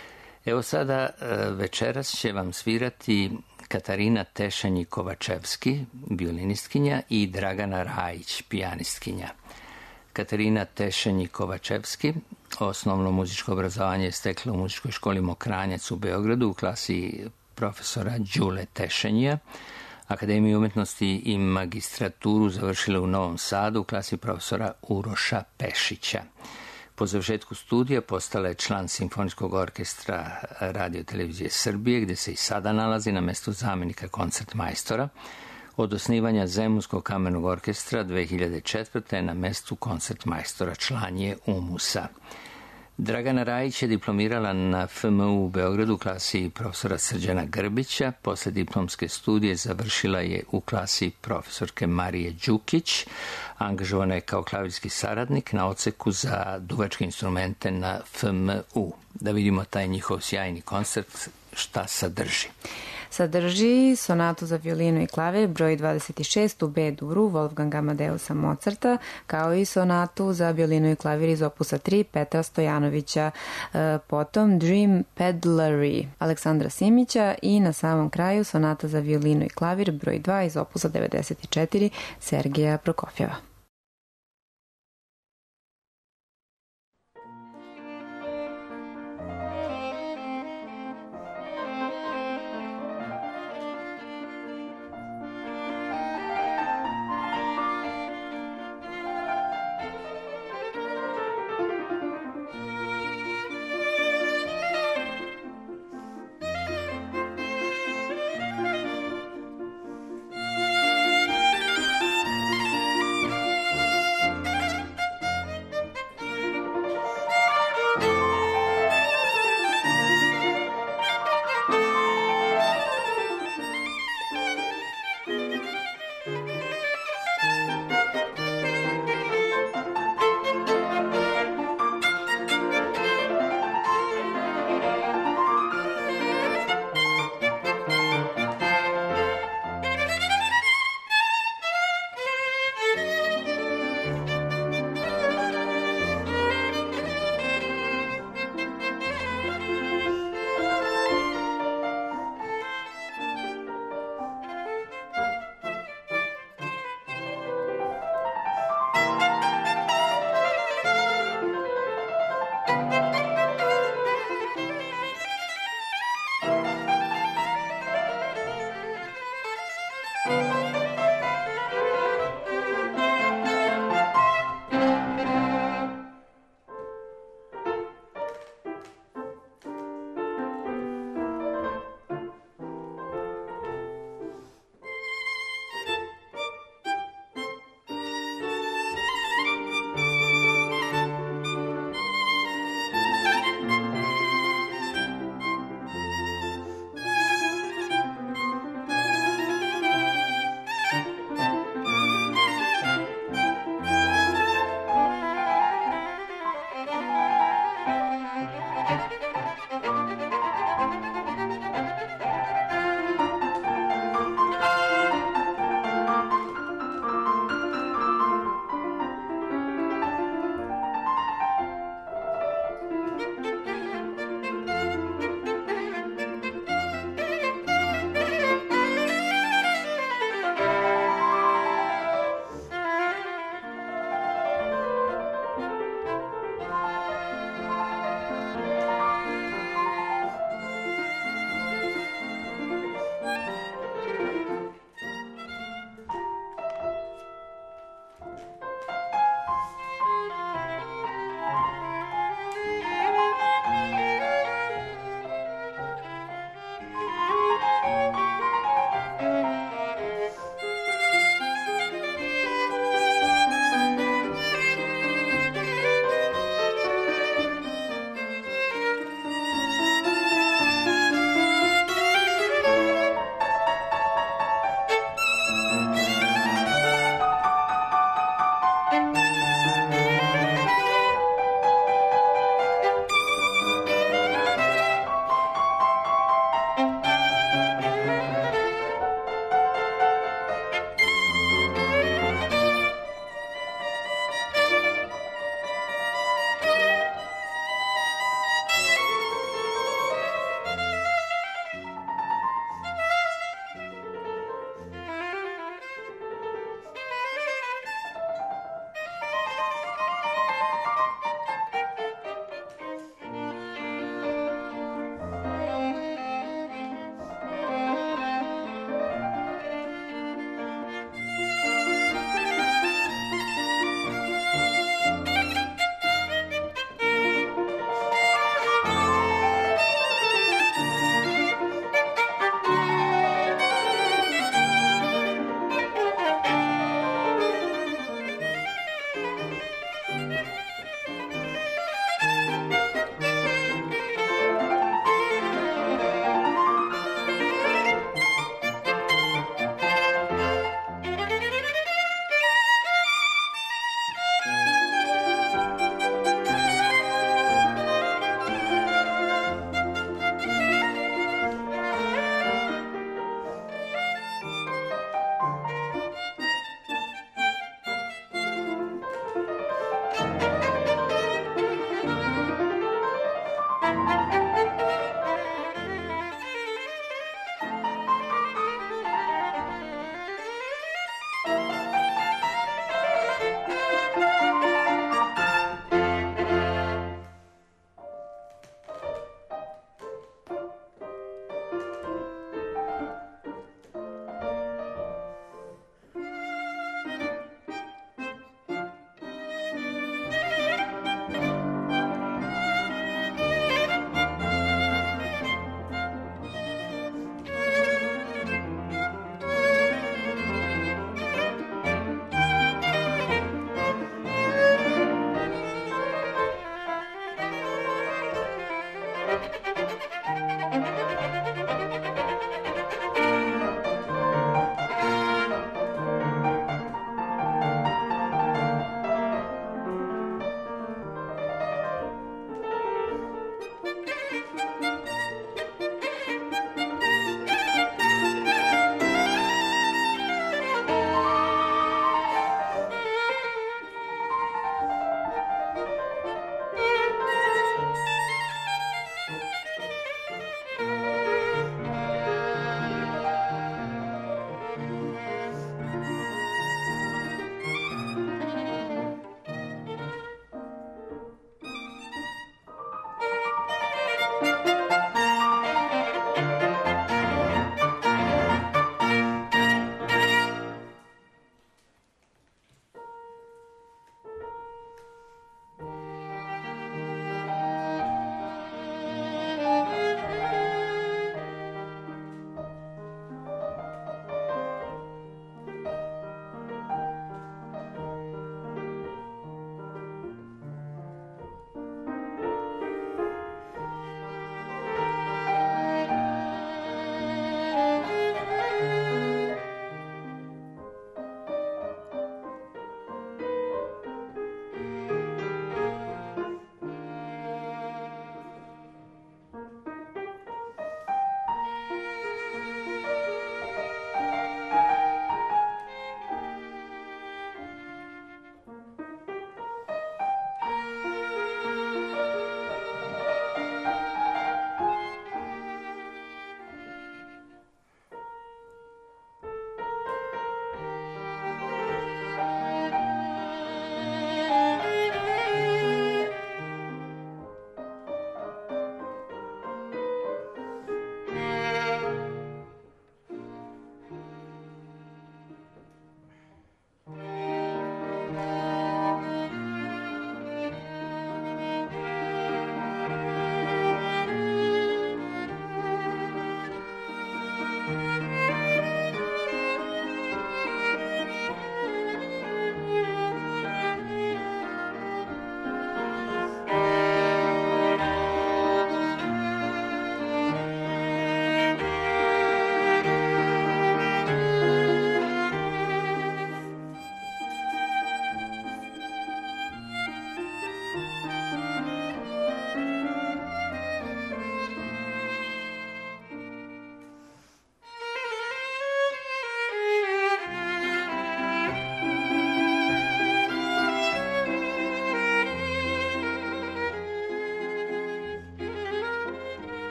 Evo sada večeras će vam svirati Katarina Tešanji-Kovačevski, violinistkinja, i Dragana Rajić, pijanistkinja. Katarina Tešanji-Kovačevski osnovno muzičko obrazovanje je stekla u muzičkoj školi Mokranjac u Beogradu u klasi profesora Đule Tešenja. Akademiju umetnosti i magistraturu završila u Novom Sadu u klasi profesora Uroša Pešića. Po završetku studija postala je član Simfonijskog orkestra Radio televizije Srbije, gde se i sada nalazi na mestu zamenika koncertmajstora. Od osnivanja Zemunskog kamernog orkestra dve hiljade četvrte. na mestu koncertmajstora, član je Umusa. Dragana Rajić je diplomirala na F M U u Beogradu u klasi profesora Srđana Grbića. Posle diplomske studije završila je u klasi profesorke Marije Đukić. Angažovana je kao klavirski saradnik na odseku za duvačke instrumente na F M U. Da vidimo taj njihov sjajni koncert, šta sadrži. Sadrži sonatu za violinu i klavir broj dvadeset šest u B duru Wolfganga Amadeusa Mozarta, kao i sonatu za violinu i klavir iz opusa tri Petra Stojanovića, potom Dream Peddlery Aleksandra Simića i na samom kraju sonata za violinu i klavir broj dva iz opusa devedeset četiri Sergeja Prokofjeva.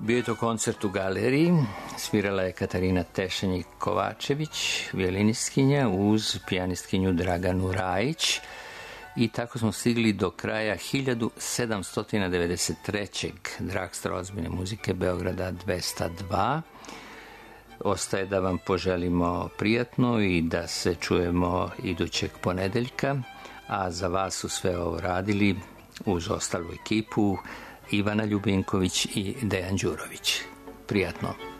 Bio je to koncert u galeriji, svirala je Katarina Tešenjik-Kovačević, violinistkinja, uz pijanistkinju Draganu Rajić, i tako smo stigli do kraja hiljadu sedamsto devedeset trećeg Dragstra ozbiljne muzike Beograda dvesta dva. Ostaje da vam poželimo prijatno i da se čujemo idućeg ponedeljka, a za vas su sve ovo radili uz ostalu ekipu Ivana Ljubinković i Dejan Đurović. Prijatno.